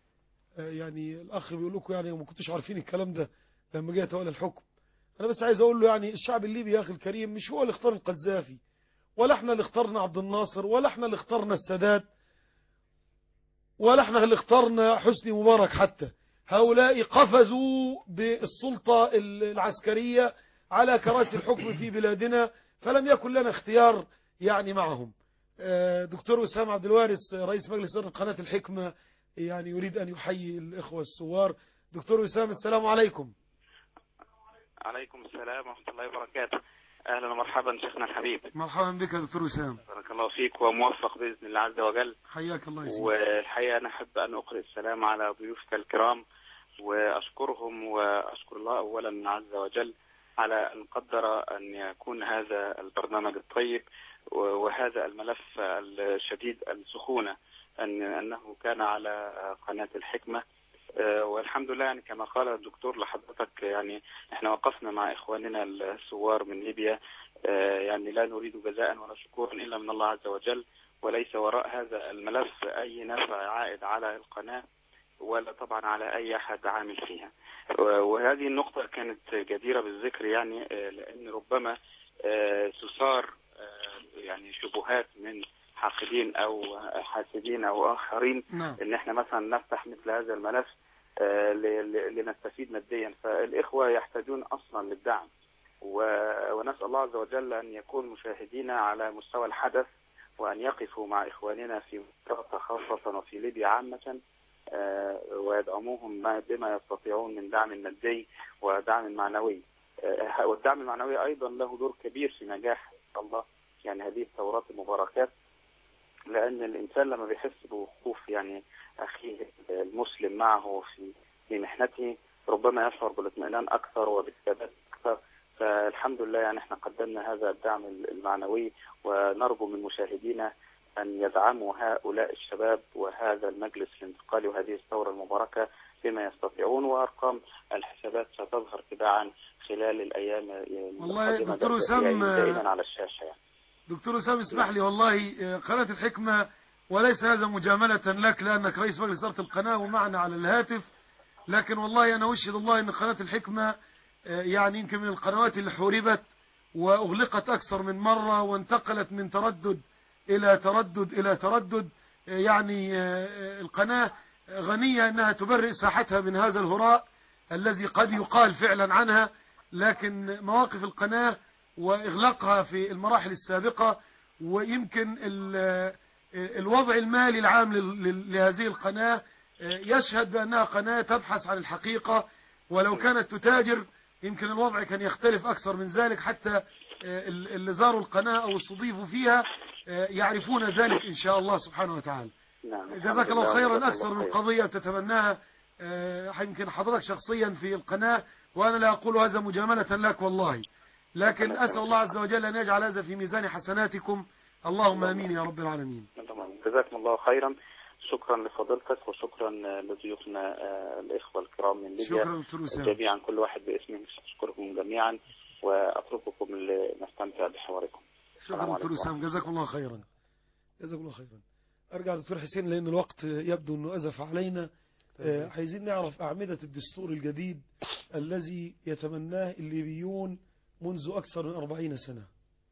يعني الأخ بيقول لكم يعني ما كنتوش عارفين الكلام ده لما جاء تولى الحكم. أنا بس عايز أقول له يعني الشعب الليبي يا أخي الكريم مش هو اللي اختار القذافي، ولا احنا اللي اخترنا عبد الناصر، ولا احنا اللي اخترنا السادات، ولا احنا اللي اخترنا حسني مبارك. حتى هؤلاء قفزوا بالسلطة العسكرية على كراسي الحكم في بلادنا، فلم يكن لنا اختيار يعني معهم. دكتور وسام عبد الوارث رئيس مجلس إدارة قناة الحكمة يعني يريد أن يحيي الإخوة الثوار. دكتور وسام السلام عليكم. عليكم السلام ورحمة الله وبركاته. أهلا ومرحبا شيخنا الحبيب. مرحبا بك يا دكتور وسام. بارك الله فيك وموفق بإذن الله عز وجل. حياك الله يسلمك. والحقيقة أنا أحب أن أقرئ السلام على ضيوفك الكرام وأشكرهم، وأشكر الله أولا عز وجل على أن قدر أن يكون هذا البرنامج الطيب وهذا الملف الشديد السخونة أنه كان على قناة الحكمة. والحمد لله يعني كما قال الدكتور لحضرتك، يعني احنا وقفنا مع إخواننا الثوار من ليبيا، يعني لا نريد جزاء ولا شكورا إلا من الله عز وجل، وليس وراء هذا الملف أي نفع عائد على القناة ولا طبعا على أي أحد عامل فيها. وهذه النقطة كانت جديرة بالذكر، يعني لأن ربما تثار يعني شبهات من حاقدين أو حاسدين أو آخرين إن إحنا مثلا نفتح مثل هذا الملف لنستفيد ماديا. فالإخوة يحتاجون أصلا للدعم، ونسأل الله عز وجل أن يكون مشاهدين على مستوى الحدث، وأن يقفوا مع إخواننا في منطقة خاصة وفي ليبيا عامة، ويدعموهم بما يستطيعون من دعم مادي ودعم معنوي. والدعم المعنوي أيضا له دور كبير في نجاح الله يعني هذه الثورات المباركات، لأن الإنسان لما بيحس بوقوف يعني أخيه المسلم معه في محنته ربما يشعر بالاطمئنان أكثر وبالثبات أكثر. فالحمد لله يعني احنا قدمنا هذا الدعم المعنوي، ونرجو من مشاهدينا أن يدعموا هؤلاء الشباب وهذا المجلس الانتقالي وهذه الثورة المباركة بما يستطيعون، وأرقام الحسابات ستظهر تباعا خلال الأيام والله دكتور وسام على الشاشة. يعني دكتور وسام اسمح لي والله قناة الحكمة، وليس هذا مجاملة لك لأنك رئيس مجلس إدارة القناة ومعنا على الهاتف، لكن والله أنا أشهد الله أن قناة الحكمة يعني يمكن من القنوات اللي حوربت وأغلقت أكثر من مرة، وانتقلت من تردد إلى تردد إلى تردد. يعني القناة غنية أنها تبرئ ساحتها من هذا الهراء الذي قد يقال فعلا عنها، لكن مواقف القناة وإغلاقها في المراحل السابقة، ويمكن الوضع المالي العام لهذه القناة يشهد بأنها قناة تبحث عن الحقيقة، ولو كانت تتاجر يمكن الوضع كان يختلف أكثر من ذلك. حتى اللي زاروا القناة أو استضيفوا فيها يعرفون ذلك إن شاء الله سبحانه وتعالى. نعم. جزاك الله خيرا. أكثر من قضية تتمناها يمكن حضرتك شخصيا في القناة، وأنا لا أقول هذا مجاملة لك والله، لكن أسأل الله عز وجل أن يجعل هذا في ميزان حسناتكم، اللهم آمين يا رب العالمين. جزاكم الله خيرا. شكرا لفضيلتك وشكرا لضيوفنا الإخوة الكرام من ليبيا. شكرا جميعا كل واحد باسمه، أشكركم جميعا وأترككم لنستمتع بحواركم. شكرا دكتور وسام، جزاكم الله خيرا. جزاكم الله خيرا. أرجع دكتور حسين لأن الوقت يبدو أنه أزف علينا. عايزين نعرف أعمدة الدستور الجديد الذي يتمناه الليبيون منذ أكثر من 40 سنة.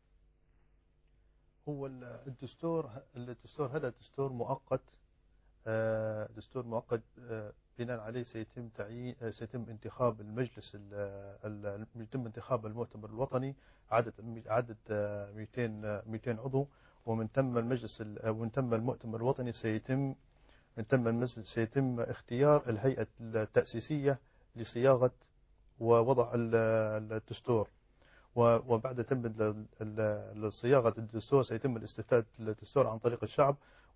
هو الدستور هذا دستور مؤقت، دستور مؤقت بناء عليه سيتم انتخاب المجلس، يتم انتخاب المؤتمر الوطني عدد 200 عضو، ومن تم المؤتمر الوطني سيتم اختيار الهيئة التأسيسية لصياغة ووضع الدستور، وبعد تم صياغة الدستور سيتم الاستفتاء الدستور عن طريق الشعب،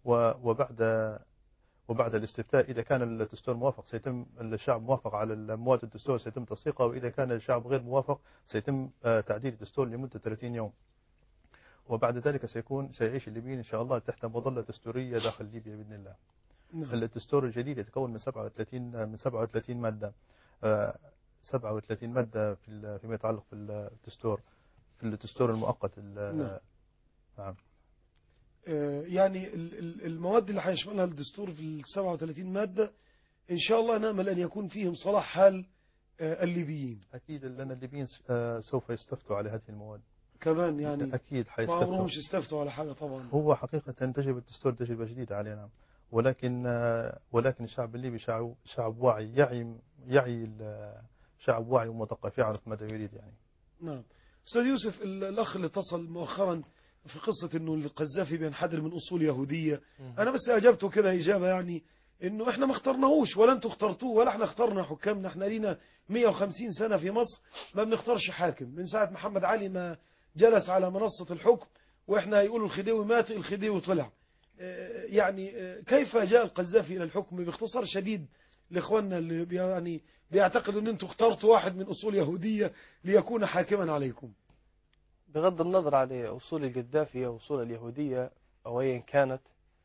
وبعد الاستفتاء إذا كان الدستور موافق سيتم الشعب موافق على مواد الدستور سيتم تصديقه، وإذا كان الشعب غير موافق سيتم تعديل الدستور لمدة 30 يوم. وبعد ذلك سيعيش الليبيين إن شاء الله تحت مظلة دستورية داخل ليبيا بإذن الله. الدستور الجديد يتكون من 37 مادة، 37 مادة فيما يتعلق في الدستور المؤقت. نعم. يعني المواد اللي هيشملها الدستور في 37 مادة إن شاء الله نأمل أن يكون فيهم صلاح حال الليبيين. أكيد لأن الليبيين سوف يستفتوا على هذه المواد كمان، يعني أكيد ما عمرهم يستفتوا على حاجة طبعا. هو حقيقة تجربة الدستور تجربة جديدة علينا، ولكن الشعب الليبي شعب واعي شعب واعي ومثقف يعرف ماذا يريد يعني. نعم. أستاذ يوسف، الأخ اللي اتصل مؤخرا في قصة إنه القذافي بينحدر من أصول يهودية، أنا بس أجابته كده إجابة يعني إنه إحنا ما اخترناهوش ولا أنتوا اخترتوه ولا إحنا اخترنا حكامنا. إحنا لينا 150 سنة في مصر ما بنختارش حاكم، من ساعة محمد علي ما جلس على منصة الحكم وإحنا يقولوا الخديوي مات الخديوي طلع. يعني كيف جاء القذافي إلى الحكم؟ باختصار شديد لإخواننا اللي يعني بيعتقدوا إن أنتوا اخترتوا واحد من أصول يهودية ليكون حاكما عليكم. بغض النظر عن أصول القذافي أو أصول اليهودية أو أيا كانت،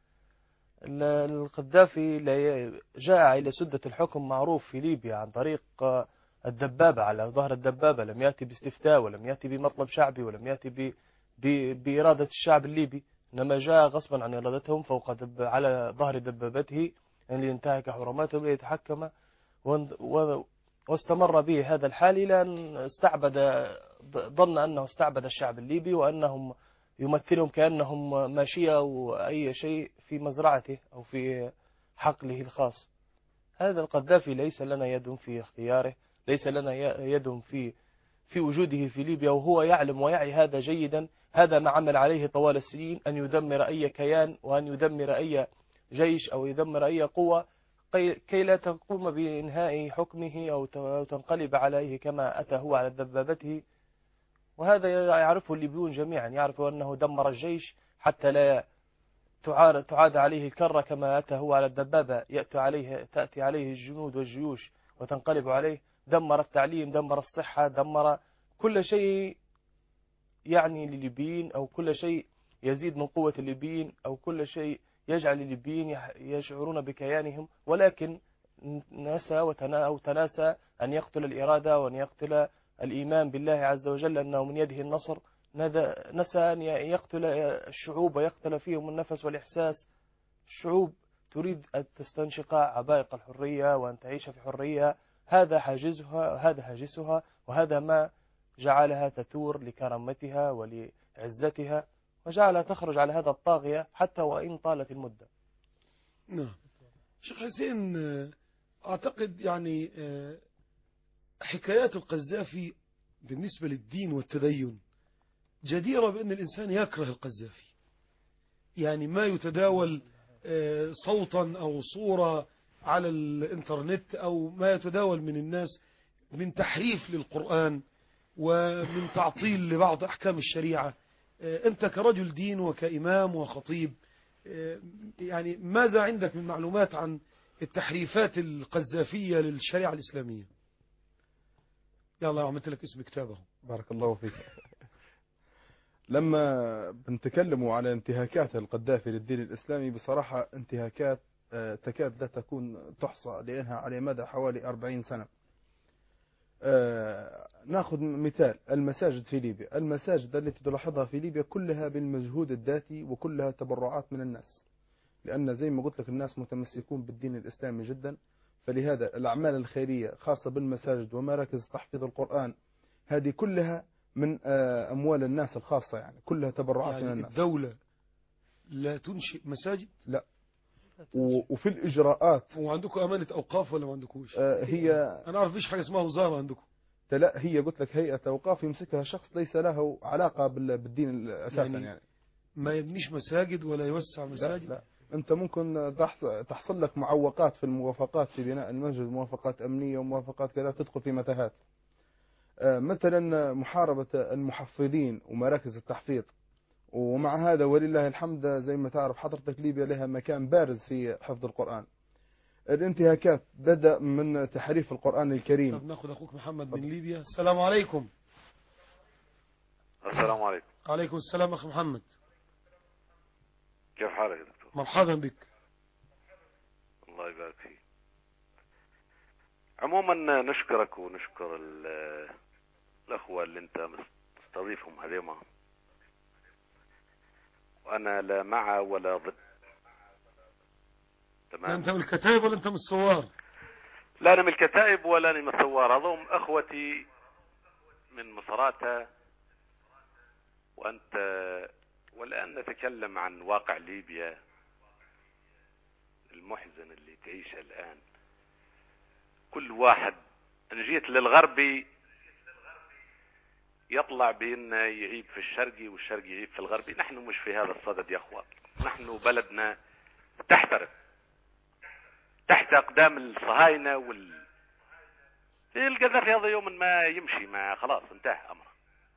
القذافي جاء إلى سدة الحكم معروف في ليبيا عن طريق الدبابة، على ظهر الدبابة. لم يأتي باستفتاء ولم يأتي بمطلب شعبي ولم يأتي بإرادة الشعب الليبي، إنما جاء غصبا عن إرادتهم فوق على ظهر دبابته أن ينتهك حرماتهم ليتحكم، واستمر به هذا الحال إلى أن ظن أنه استعبد الشعب الليبي وأنهم يمثلهم كأنهم ماشية أو أي شيء في مزرعته أو في حقله الخاص. هذا القذافي ليس لنا يد في اختياره، ليس لنا يد في وجوده في ليبيا، وهو يعلم ويعي هذا جيدا. هذا ما عمل عليه طوال السنين، أن يدمر أي كيان وأن يدمر أي جيش أو يدمر أي قوة كي لا تقوم بإنهاء حكمه أو تنقلب عليه كما أتى هو على دبابته. وهذا يعرفه الليبيون جميعا، يعرفوا أنه دمر الجيش حتى لا تعاد عليه الكرة كما أتى هو على الدبابة. تأتي عليه الجنود والجيوش وتنقلب عليه. دمر التعليم، دمر الصحة، دمر كل شيء يعني للليبيين، أو كل شيء يزيد من قوة الليبيين، أو كل شيء يجعل الليبيين يشعرون بكيانهم. ولكن تناسى أن يقتل الإرادة وأن يقتل الإيمان بالله عز وجل أنه من يده النصر. نسى أن يقتل الشعوب ويقتل فيهم النفس والإحساس. الشعوب تريد أن تستنشق عبائق الحرية وأن تعيش في حرية. هذا حاجزها وهذا ما جعلها تثور لكرامتها ولعزتها، وجعلها تخرج على هذا الطاغية حتى وإن طالت المدة. نعم. شيخ حسين، أعتقد يعني حكايات القذافي بالنسبة للدين والتدين جديرة بأن الإنسان يكره القذافي. يعني ما يتداول صوتا أو صورة على الإنترنت أو ما يتداول من الناس من تحريف للقرآن ومن تعطيل لبعض أحكام الشريعة، أنت كرجل دين وكإمام وخطيب يعني ماذا عندك من معلومات عن التحريفات القذافية للشريعة الإسلامية؟ يلا عملت لك اسم كتابه. بارك الله فيك. لما بنتكلموا على انتهاكات القذافي للدين الإسلامي، بصراحة انتهاكات تكاد لا تكون تحصى، لأنها على مدى حوالي 40 سنة. ناخذ مثال المساجد في ليبيا. المساجد التي تلاحظها في ليبيا كلها بالمجهود الذاتي وكلها تبرعات من الناس، لأن زي ما قلت لك الناس متمسكون بالدين الإسلامي جدا. فلهذا الأعمال الخيرية خاصة بالمساجد ومراكز تحفيظ القرآن هذه كلها من أموال الناس الخاصة، يعني كلها تبرعات يعني من الناس. الدولة لا تنشئ مساجد؟ لا. وفي الإجراءات. وعندكم أمانة أوقاف ولا ما عندكوش؟ هي أنا أعرف فيش حاجة اسمها وزارة عندكم. لا، هي قلت لك هيئة أوقاف يمسكها شخص ليس له علاقة بالدين أساسا، يعني ما يبنيش مساجد ولا يوسع مساجد. لا. أنت ممكن تحصل لك معوقات في الموافقات في بناء المسجد، موافقات أمنية وموافقات كذا، تدخل في متاهات. مثلا محاربة المحفظين ومراكز التحفيظ. ومع هذا ولله الحمد زي ما تعرف حضرتك ليبيا لها مكان بارز في حفظ القرآن. الانتهاكات بدأ من تحريف القرآن الكريم. طب ناخذ أخوك محمد من ليبيا. السلام عليكم. السلام عليكم. عليكم السلام أخي محمد. كيف حالك يا دكتور؟ مرحبا بك. الله يبارك فيك. عموما نشكرك ونشكر الأخوة اللي انت مستضيفهم هذيما، وأنا لا مع ولا ضد. تمام. أنت من الكتائب ولا أنت من الثوار؟ لا أنا من الكتائب ولا أنا من الثوار، هذوم أخوتي من مصراتة. وأنت والآن نتكلم عن واقع ليبيا المحزن اللي تعيشه الآن. كل واحد أنا جيت للغربي يطلع بأنه يعيب في الشرقي والشرقي يعيب في الغربي. نحن مش في هذا الصدد يا أخوان. نحن بلدنا تحترم تحت أقدام الصهاينة القذافي هذا يوم ما يمشي ما خلاص انتهى أمره.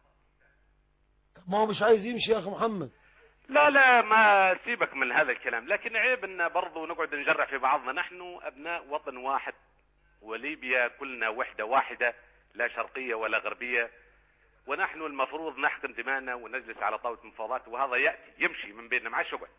ما هو مش عايز يمشي يا أخي محمد. لا ما سيبك من هذا الكلام، لكن عيب ان برضو نقعد نجرح في بعضنا. نحن أبناء وطن واحد، وليبيا كلنا وحدة واحدة، لا شرقية ولا غربية، ونحن المفروض نحقن دماءنا ونجلس على طاولة مفاوضات، وهذا يأتي يمشي من بيننا، ما عادش يقعد.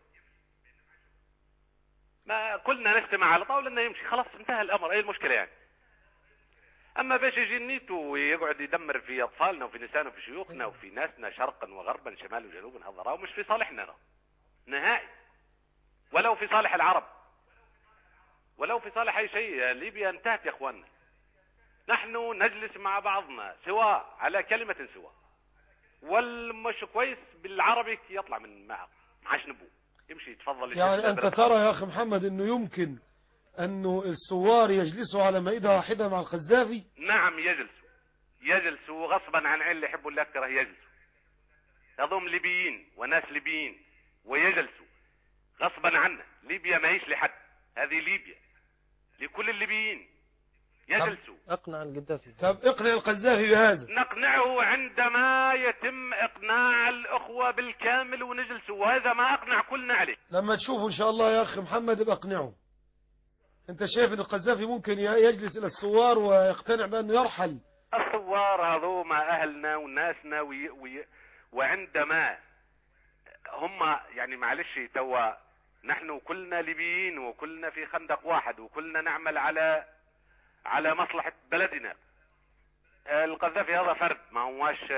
ما كلنا نجتمع على طاولة انه يمشي، خلاص انتهى الأمر. ايه المشكلة يعني؟ أما باش يجي النيتو ويقعد يدمر في أطفالنا وفي نسائنا وفي شيوخنا وفي ناسنا شرقا وغربا شمالا وجنوبا، هذا راه مش في صالحنا نهائي، ولو في صالح العرب ولو في صالح أي شيء. ليبيا انتهت يا أخواننا. نحن نجلس مع بعضنا سواء على كلمة سواء، والمش كويس بالعربي يطلع من معه معاش نبو يمشي يتفضل. يعني أنت ترى يا أخي محمد أنه يمكن أنه الثوار يجلسوا على مائدة واحدة مع القذافي؟ نعم يجلسوا غصبا عن اللي يحبوا اللي أكره يجلسوا. هذوم ليبيين وناس ليبيين ويجلسوا غصبا عنه. ليبيا ما هيش لحد، هذه ليبيا لكل الليبيين يجلسوا. اقنع القذافي. طب اقنع القذافي بهذا. نقنعه عندما يتم اقناع الاخوة بالكامل ونجلسوا، وهذا ما اقنع كلنا عليه. لما تشوفوا ان شاء الله يا اخي محمد ابقى اقنعه. انت شايف ان القذافي ممكن يجلس الى الثوار ويقتنع بانه يرحل؟ الثوار هذوما اهلنا وناسنا وعندما هم يعني معلش توا نحن كلنا ليبيين وكلنا في خندق واحد وكلنا نعمل على مصلحة بلدنا. القذافي هذا فرد ما هواش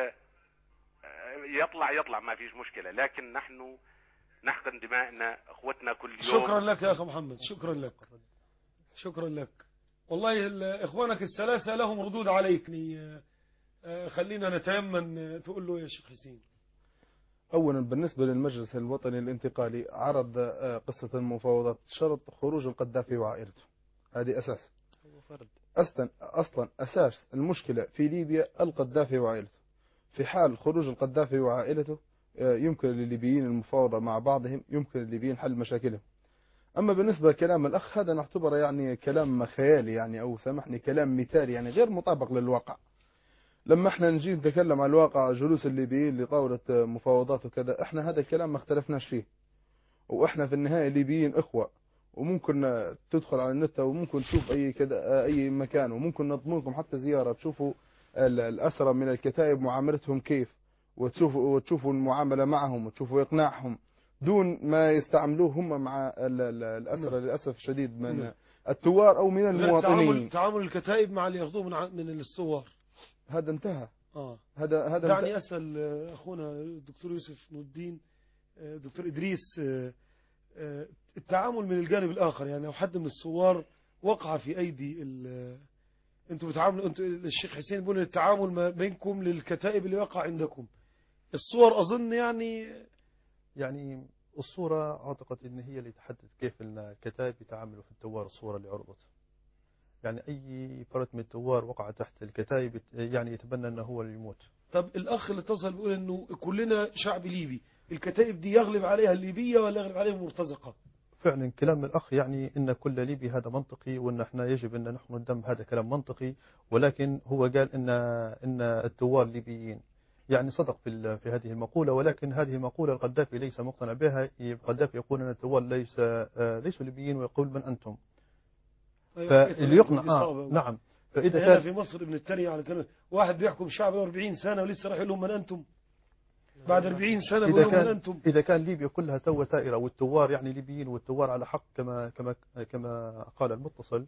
يطلع ما فيش مشكلة، لكن نحن نحقن دماءنا اخوتنا كل يوم. شكرا لك يا اخي محمد، شكرا لك والله. اخوانك الثلاثة لهم ردود عليك. خلينا نتيمن تقول له يا شيخ حسين. أولا بالنسبة للمجلس الوطني الانتقالي عرض قصة المفاوضات شرط خروج القذافي وعائلته، هذه أساس. أصلا أساس المشكلة في ليبيا القذافي وعائلته. في حال خروج القذافي وعائلته يمكن للليبيين المفاوضة مع بعضهم، يمكن للليبيين حل مشاكلهم. أما بالنسبة لكلام الأخ هذا نعتبره يعني كلام خيالي، يعني أو سامحني كلام مثالي، يعني غير مطابق للواقع. لما احنا نجي نتكلم عن الواقع، جلوس الليبيين لطاولة مفاوضات وكذا، احنا هذا الكلام ما اختلفناش فيه، وإحنا في النهاية ليبيين إخوة، وممكن تدخل على النت وممكن تشوف أي كذا أي مكان، وممكن نضمنكم حتى زيارة تشوفوا الأسرى من الكتائب معاملتهم كيف، وتشوفوا المعاملة معهم، وتشوفوا إقناعهم دون ما يستعملوه هم مع الأسرى للأسف الشديد من الثوار أو من المواطنين. تعامل الكتائب مع اللي ياخذوه من الثوار هذا انتهى. هذا دعني أسأل أخونا الدكتور يوسف نور الدين، دكتور إدريس، التعامل من الجانب الآخر، يعني لو حد من الثوار وقع في أيدي انتوا بتعاملوا، انتوا الشيخ حسين بيقول التعامل ما بينكم للكتائب اللي وقع عندكم، الصور أظن يعني الصورة أعتقد إن هي اللي تحدد كيف الكتائب يتعاملوا في الثوار. الصورة اللي عرضت يعني أي فرد من الثوار وقع تحت الكتائب يعني يتبنى أنه هو اللي يموت. طب الأخ اللي اتصل بيقول إنه كلنا شعب ليبي، الكتائب دي يغلب عليها الليبية ولا يغلب عليها المرتزقة؟ فعلا كلام الأخ يعني إن كل ليبي هذا منطقي، وإن إحنا يجب أن نحن ندم، هذا كلام منطقي، ولكن هو قال إن الثوار ليبيين، يعني صدق في هذه المقولة، ولكن هذه المقولة القذافي ليس مقتنع بها. القذافي يقول أن الثوار ليسوا ليبيين، ويقول من أنتم؟ فاللي يقنع نعم. فإذا كان في مصر ابن التريع على كلمة واحد بيحكم شعب 40 سنة ولسه راح يقول لهم من أنتم؟ بعد 40 سنة بيقول لهم من أنتم؟ إذا كان ليبيا كلها تو ثائرة والثوار يعني ليبيين والثوار على حق كما قال المتصل،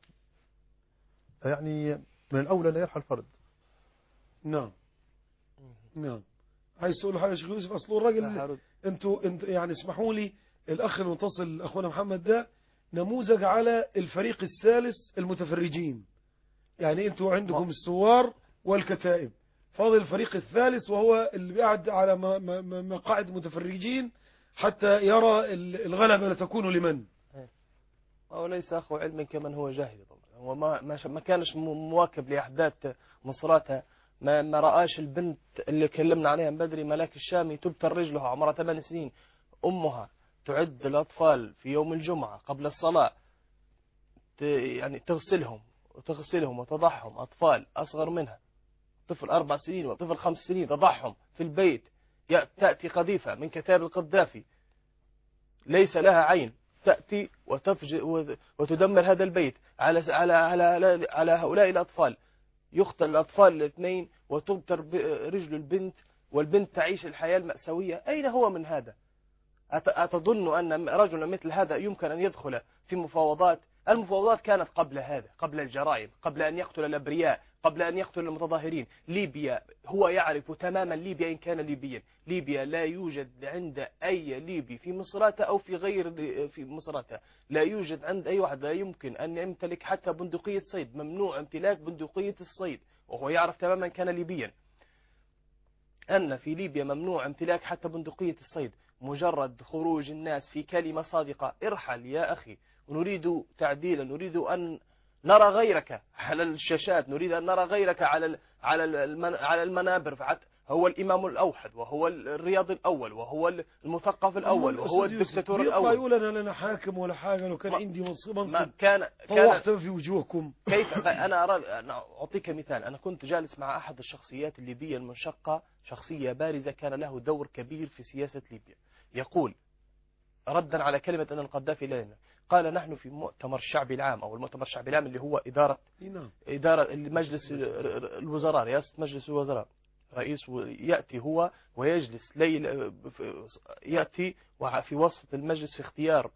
يعني من الأولى لا يرحل فرد. نعم. عايز تقول حاجة يا شيخ يوسف؟ أصله الراجل انتوا يعني اسمحوا لي، الأخ المتصل أخونا محمد ده نموذج على الفريق الثالث المتفرجين، يعني انتوا عندكم الثوار والكتائب، فاضل الفريق الثالث وهو اللي بيقعد على مقاعد متفرجين حتى يرى الغلبة لتكون لمن. هو ليس أخو علم كمن هو جاهل طبعا، هو ما كانش مواكب لأحداث مصراتها، ما رآش البنت اللي كلمنا عليها من بدري ملاك الشامي تبتر رجلها عمرها 8 سنين، أمها تعد الأطفال في يوم الجمعة قبل الصلاة يعني تغسلهم وتضعهم، أطفال أصغر منها، طفل 4 سنين وطفل 5 سنين تضعهم في البيت. تأتي قذيفة من كتاب القذافي ليس لها عين، تأتي وتدمر هذا البيت على هؤلاء الأطفال، يقتل الأطفال الاثنين وتبتر رجل البنت، والبنت تعيش الحياة المأساوية. أين هو من هذا؟ أتظن أن رجل مثل هذا يمكن أن يدخل في مفاوضات؟ المفاوضات كانت قبل هذا، قبل الجرائم، قبل أن يقتل الأبرياء، قبل أن يقتل المتظاهرين. ليبيا هو يعرف تماما ليبيا إن كان ليبيا، ليبيا لا يوجد عند أي ليبي في مصراتة أو في غير في مصراتة، لا يوجد عند أي واحد لا يمكن أن يمتلك حتى بندقية صيد، ممنوع امتلاك بندقية الصيد، وهو يعرف تماما كان ليبيا أن في ليبيا ممنوع امتلاك حتى بندقية الصيد. مجرد خروج الناس في كلمة صادقة، ارحل يا أخي، ونريد تعديلا، نريد أن نرى غيرك على الشاشات، نريد أن نرى غيرك على المنابر، هو الإمام الأوحد، وهو الرياضي الأول، وهو المثقف الأول، وهو الدكتاتور الأول. يقول أنا لنا حاكم ولا حاجة، لو كان عندي منصب كان طوحت في وجوهكم. كيف؟ أنا أعطيك مثال، أنا كنت جالس مع أحد الشخصيات الليبية المنشقة، شخصية بارزة كان له دور كبير في سياسة ليبيا، يقول ردا على كلمة أن القذافي لا، قال نحن في مؤتمر الشعبي العام، أو المؤتمر الشعبي العام اللي هو إدارة مجلس الوزراء، رئاسة مجلس الوزراء، رئيس يأتي هو ويجلس يأتي وفي وسط المجلس في اختيار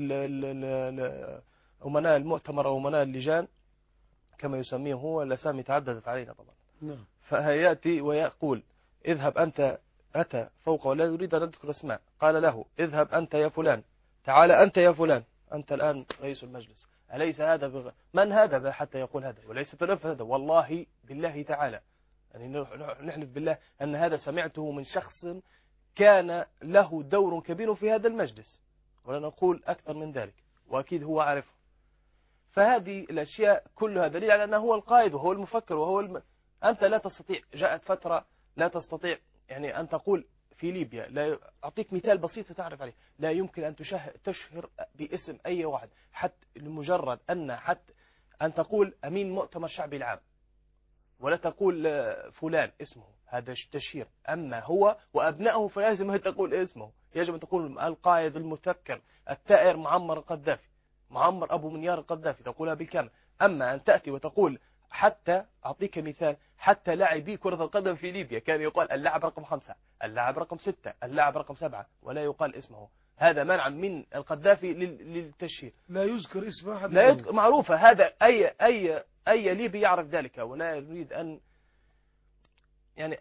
أمناء المؤتمر أو أمناء اللجان كما يسميه هو، الأسامي تعددت علينا طبعا. فيأتي ويقول اذهب أنت، أتى فوق ولا يريد أن أذكر اسماء، قال له اذهب أنت يا فلان، تعال أنت يا فلان، أنت الآن رئيس المجلس، أليس هذا من هذا حتى يقول هذا؟ وليس تنفذ هذا، والله بالله تعالى يعني نحلف بالله أن هذا سمعته من شخص كان له دور كبير في هذا المجلس، ولا نقول أكثر من ذلك، وأكيد هو عارفه. فهذه الأشياء كلها دليل على أنه هو القائد وهو المفكر وهو أنت لا تستطيع، جاءت فترة لا تستطيع يعني أن تقول في ليبيا، لا أعطيك مثال بسيط تعرف عليه، لا يمكن أن تشهر باسم أي واحد، حتى لمجرد أن تقول أمين مؤتمر شعبي العام، ولا تقول فلان اسمه، هذا تشهير. أما هو وأبنائه فلازم أن تقول اسمه، يجب أن تقول القائد المفكر الثائر معمر القذافي، معمر أبو منيار القذافي، تقولها بالكامل. أما أن تأتي وتقول حتى أعطيك مثال، حتى لاعبي كرة القدم في ليبيا كان يقال اللاعب رقم 5، اللاعب رقم 6، اللاعب رقم 7، ولا يقال اسمه. هذا منع من القذافي للتشهير. لا يذكر اسم أحد، لا يذكر، معروفة. هذا أي ليبي يعرف ذلك، ولا نريد أن يعني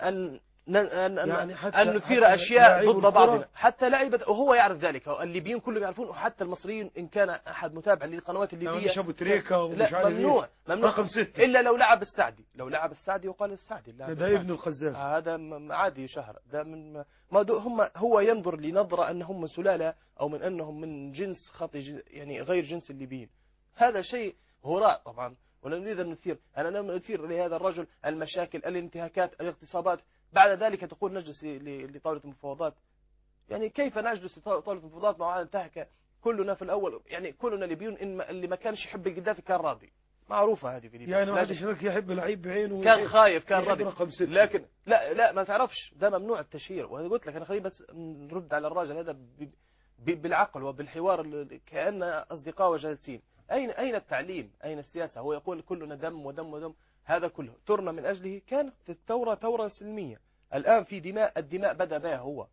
أن نثير أشياء ضد بعضنا. حتى لعيبة وهو يعرف ذلك، الليبيين كلهم يعرفون، وحتى المصريين إن كان أحد متابع للقنوات الليبية. لا، ممنوع رقم 6 إلا لو لعب السعدي، لو لعب السعدي وقال السعدي ده ابن القذافي. هذا عادي شهر. ده من هو ينظر لنظرة أنهم من سلالة أو من أنهم من جنس خطي، يعني غير جنس الليبيين. هذا شيء هراء طبعا، ولا نريد أن نثير. أنا لم أثير لهذا الرجل المشاكل، الانتهاكات، الاغتصابات. بعد ذلك تقول نجلس لطاولة المفاوضات. يعني كيف نجلس لطاولة المفاوضات مع واحد انتهك؟ كلنا في الأول يعني كلنا ليبيون، إن اللي ما كانش يحب القذافي كان راضي. معروفة هذه في ليبيا. يعني ما حدش هناك يحب لعيب بعينه، كان خايف، كان راضي. لكن لا ما تعرفش، ده ممنوع التشهير. وأنا قلت لك أنا خليني بس نرد على الراجل هذا بالعقل وبالحوار كأن أصدقاء وجالسين. أين التعليم؟ أين السياسة؟ هو يقول كلنا دم ودم ودم. هذا كله ترنا من أجله. كانت الثورة ثورة سلمية. الآن في دماء، الدماء بدأ بها هو.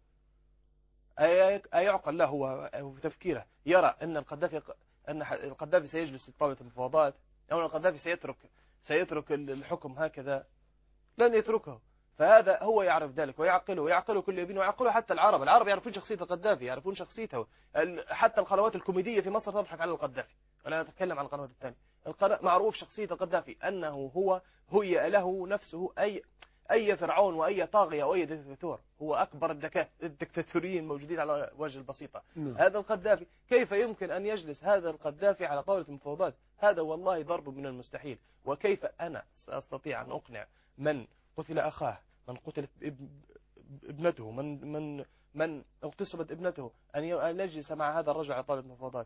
أيعقل له هو في تفكيره يرى أن القذافي سيجلس لطاولة المفاوضات، أو أن القذافي سيترك الحكم هكذا؟ لن يتركه. فهذا هو يعرف ذلك ويعقله كل يبين، ويعقله حتى العرب يعرفون شخصية القذافي، يعرفون شخصيته. حتى القنوات الكوميدية في مصر تضحك على القذافي، ولا نتكلم عن القنوات الثانية. معروف شخصية القذافي أنه هي له نفسه أي فرعون وأي طاغية وأي دكتاتور. هو أكبر الدكتاتوريين موجودين على وجه البسيطة. هذا القذافي كيف يمكن أن يجلس هذا القذافي على طاولة المفاوضات؟ هذا والله ضرب من المستحيل. وكيف أنا سأستطيع أن أقنع من قتل أخاه، من قتلت ابنته، من اغتصبت ابنته، أن يجلس مع هذا الرجل على طاولة المفاوضات؟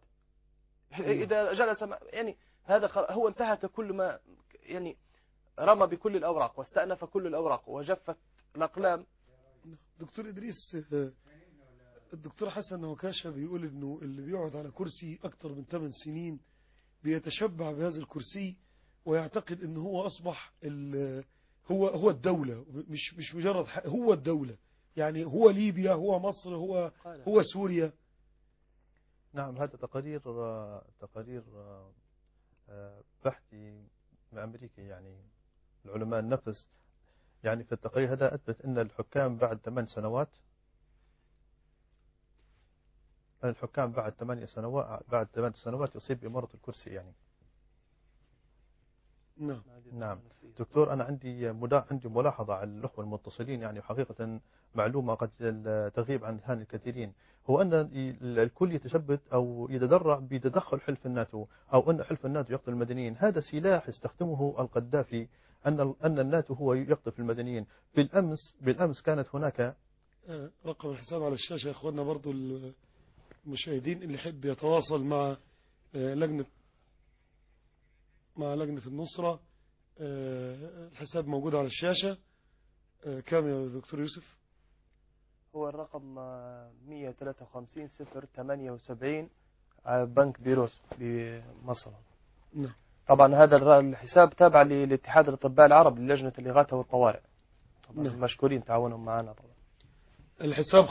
إذا جلس يعني هذا هو انتهك كل ما، يعني رمى بكل الأوراق واستأنف كل الأوراق وجفت الأقلام. دكتور إدريس، الدكتور حسن وكاشة بيقول إنه اللي بيقعد على كرسي أكتر من 8 سنين بيتشبع بهذا الكرسي، ويعتقد إنه هو أصبح هو الدولة، مش مجرد هو الدولة. يعني هو ليبيا، هو مصر، هو سوريا. نعم، هذا تقارير بحثي أمريكي، يعني العلماء النفس. يعني في التقرير هذا أثبت أن الحكام بعد 8 سنوات، بعد 8 سنوات يصيب بمرض الكرسي. يعني نعم دكتور، أنا عندي ملاحظة على الأخوة المتصلين. يعني حقيقة معلومة قد تغيب عن ذهن الكثيرين، هو أن الكل يتشبت أو يتدرع بتدخل حلف الناتو، أو أن حلف الناتو يقتل المدنيين. هذا سلاح استخدمه القذافي، أن الناتو هو يقتل المدنيين. بالأمس كانت هناك رقم الحساب على الشاشة يا أخواننا، برضو المشاهدين اللي يحب يتواصل مع لجنة النصرة. الحساب موجود على الشاشة. كام يا دكتور يوسف؟ هو الرقم 153-078 بنك بيروس بمصر. نعم. طبعا هذا الحساب تابع لاتحاد الأطباء العرب للجنة الإغاثة والطوارئ. طبعا نعم. مشكورين تعاونهم معنا. طبعا الحساب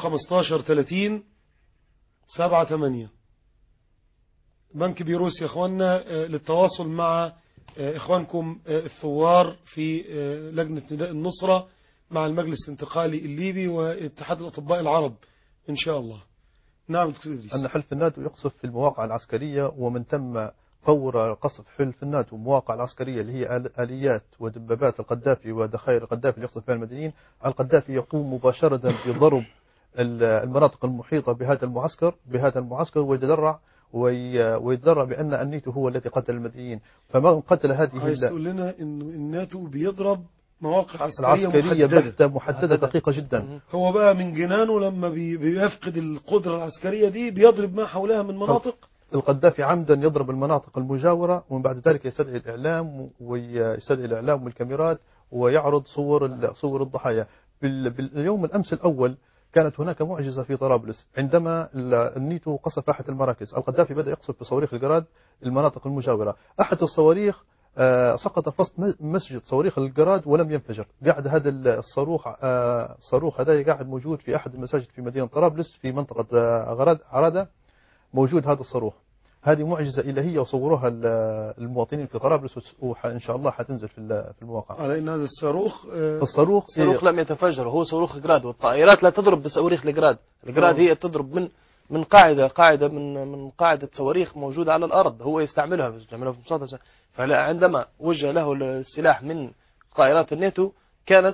15-30-78 بنك بيروس يا اخواننا، للتواصل مع اخوانكم الثوار في لجنة نداء النصرة مع المجلس الانتقالي الليبي واتحاد الأطباء العرب إن شاء الله. نعم دكتور إدريس. أن حلف الناتو يقصف في المواقع العسكرية، ومن تم فور قصف حلف الناتو مواقع العسكرية اللي هي آليات ودبابات القذافي ودخائر القذافي اللي يقصف بها المدنيين، القذافي يقوم مباشرة بضرب المناطق المحيطة بهذا المعسكر ويتذرع بأن الناتو هو الذي قتل المدنيين. فمن قتل هذه عايز تقول لنا إنه الناتو بيضرب مواقع عسكرية محددة دقيقة جدا. هو بقى من جنانه لما بيفقد القدرة العسكرية دي بيضرب ما حولها من مناطق. القذافي عمدا يضرب المناطق المجاورة، ومن بعد ذلك يستدعي الإعلام والكاميرات ويعرض صور الضحايا. باليوم الأمس الأول كانت هناك معجزة في طرابلس عندما النيتو قصف أحد المراكز. القذافي بدأ يقصف بصواريخ الجراد المناطق المجاورة. أحد الصواريخ سقط في وسط مسجد صواريخ الجراد ولم ينفجر. قاعد هذا الصاروخ هذا قاعد موجود في أحد المساجد في مدينة طرابلس في منطقة عرادة، موجود هذا الصاروخ. هذه معجزة إلهية وصوروها المواطنين في طرابلس، وإن شاء الله حتنزل في المواقع. على إن هذا الصاروخ الصاروخ لم يتفجر، هو صاروخ جراد، والطائرات لا تضرب بصواريخ الجراد. الجراد هي تضرب من قاعدة من قاعدة صواريخ موجودة على الأرض، هو يستعملها في مساعدة. عندما وجه له السلاح من طائرات الناتو كانت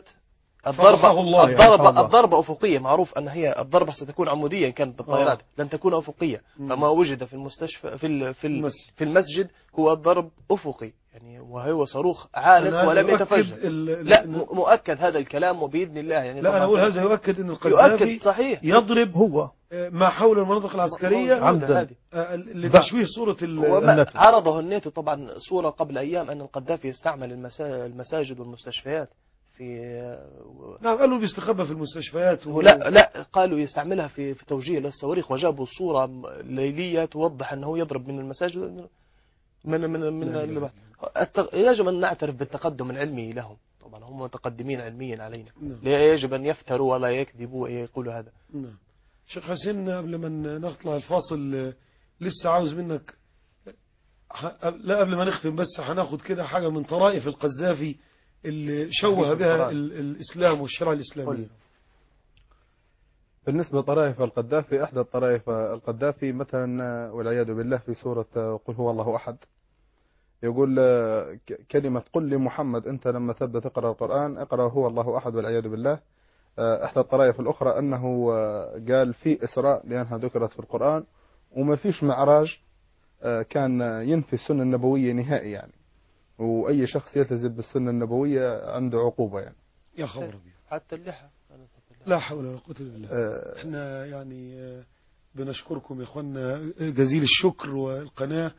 الضربة أفقية. معروف أن هي الضربة ستكون عمودية، كانت بالطائرات لن تكون أفقية. فما وجد في المستشفى في المسجد هو الضرب أفقي، يعني وهو صاروخ عالق ولم يتفجر. لا مؤكد هذا الكلام وبإذن الله. يعني لا أنا أقول هذا يؤكد أن القذافي صحيح يضرب هو ما حول المناطق العسكرية عمدا لتشويه صورة عرضه الناتو طبعا صورة قبل أيام أن القذافي يستعمل المساجد والمستشفيات نعم، قالوا بيستخبى في المستشفيات لا قالوا يستعملها في توجيه للصواريخ، وجابوا صورة ليلية توضح أنه يضرب من المساجد من يجب أن نعترف بالتقدم العلمي لهم. طبعا هم متقدمين علميا علينا. لا يجب أن يفتروا ولا يكذبوا ويقولوا هذا. نعم. شيخ حسين، قبل ما نطلع الفاصل لسه عاوز منك، لا قبل ما نختم بس هناخد كده حاجة من طرائف القذافي اللي شوه بها الإسلام والشرع الإسلامي. بالنسبة لطرائف القذافي، أحدى طرائف القذافي مثلا والعياذ بالله في سورة قل هو الله أحد يقول كلمة قل لمحمد أنت لما تبدأ تقرأ القرآن اقرأ هو الله أحد والعياذ بالله. إحدى الطرائف الأخرى أنه قال في إسراء لأنها ذكرت في القرآن، وما فيش معراج. كان ينفي السنة النبوية نهائي يعني، وأي شخص يلتزم بالسنة النبوية عنده عقوبة يعني. يا خبر حتى اللحى. لا حول ولا قوة إلا بالله. احنا يعني بنشكركم يا اخوانا جزيل الشكر، والقناة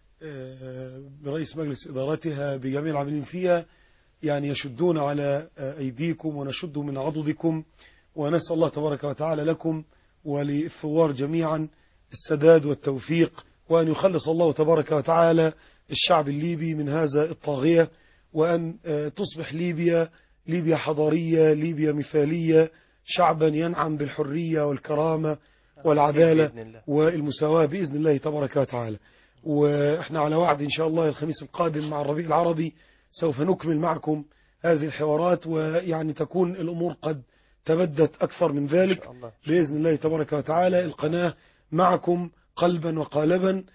برئيس مجلس إدارتها بجميع العاملين فيها يعني يشدون على أيديكم ونشد من عضدكم، ونسأل الله تبارك وتعالى لكم وللثوار جميعا السداد والتوفيق، وأن يخلص الله تبارك وتعالى الشعب الليبي من هذا الطاغية، وأن تصبح ليبيا حضارية، ليبيا مثالية، شعبا ينعم بالحرية والكرامة والعدالة والمساواة بإذن الله تبارك وتعالى. وإحنا على وعد إن شاء الله الخميس القادم مع الربيع العربي سوف نكمل معكم هذه الحوارات، ويعني تكون الأمور قد تبدت أكثر من ذلك بإذن الله تبارك وتعالى. القناة معكم قلبا وقالبا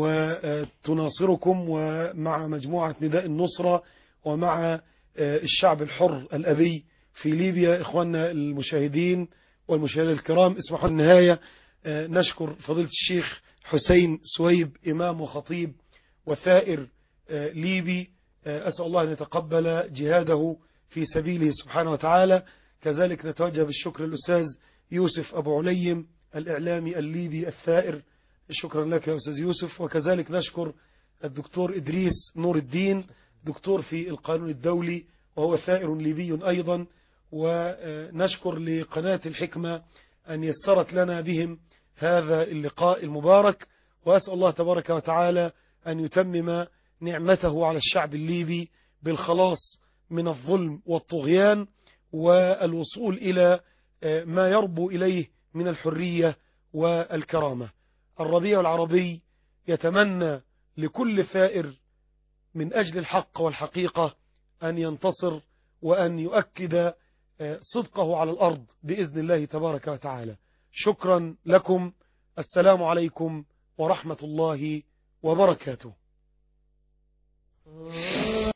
وتناصركم، ومع مجموعة نداء النصرة ومع الشعب الحر الأبي في ليبيا. إخواننا المشاهدين والمشاهدين الكرام، اسمحوا النهاية نشكر فضيلة الشيخ حسين سويب، إمام وخطيب وثائر ليبي، أسأل الله أن يتقبل جهاده في سبيله سبحانه وتعالى. كذلك نتوجه بالشكر للأستاذ يوسف أبو عليم الإعلامي الليبي الثائر، شكرا لك يا أستاذ يوسف. وكذلك نشكر الدكتور إدريس نور الدين، دكتور في القانون الدولي وهو ثائر ليبي أيضا. ونشكر لقناة الحكمة أن يسرت لنا بهم هذا اللقاء المبارك، وأسأل الله تبارك وتعالى أن يتمم نعمته على الشعب الليبي بالخلاص من الظلم والطغيان والوصول إلى ما يربو إليه من الحرية والكرامة. الربيع العربي يتمنى لكل ثائر من أجل الحق والحقيقة أن ينتصر وأن يؤكد صدقه على الأرض بإذن الله تبارك وتعالى. شكرا لكم، السلام عليكم ورحمة الله وبركاته.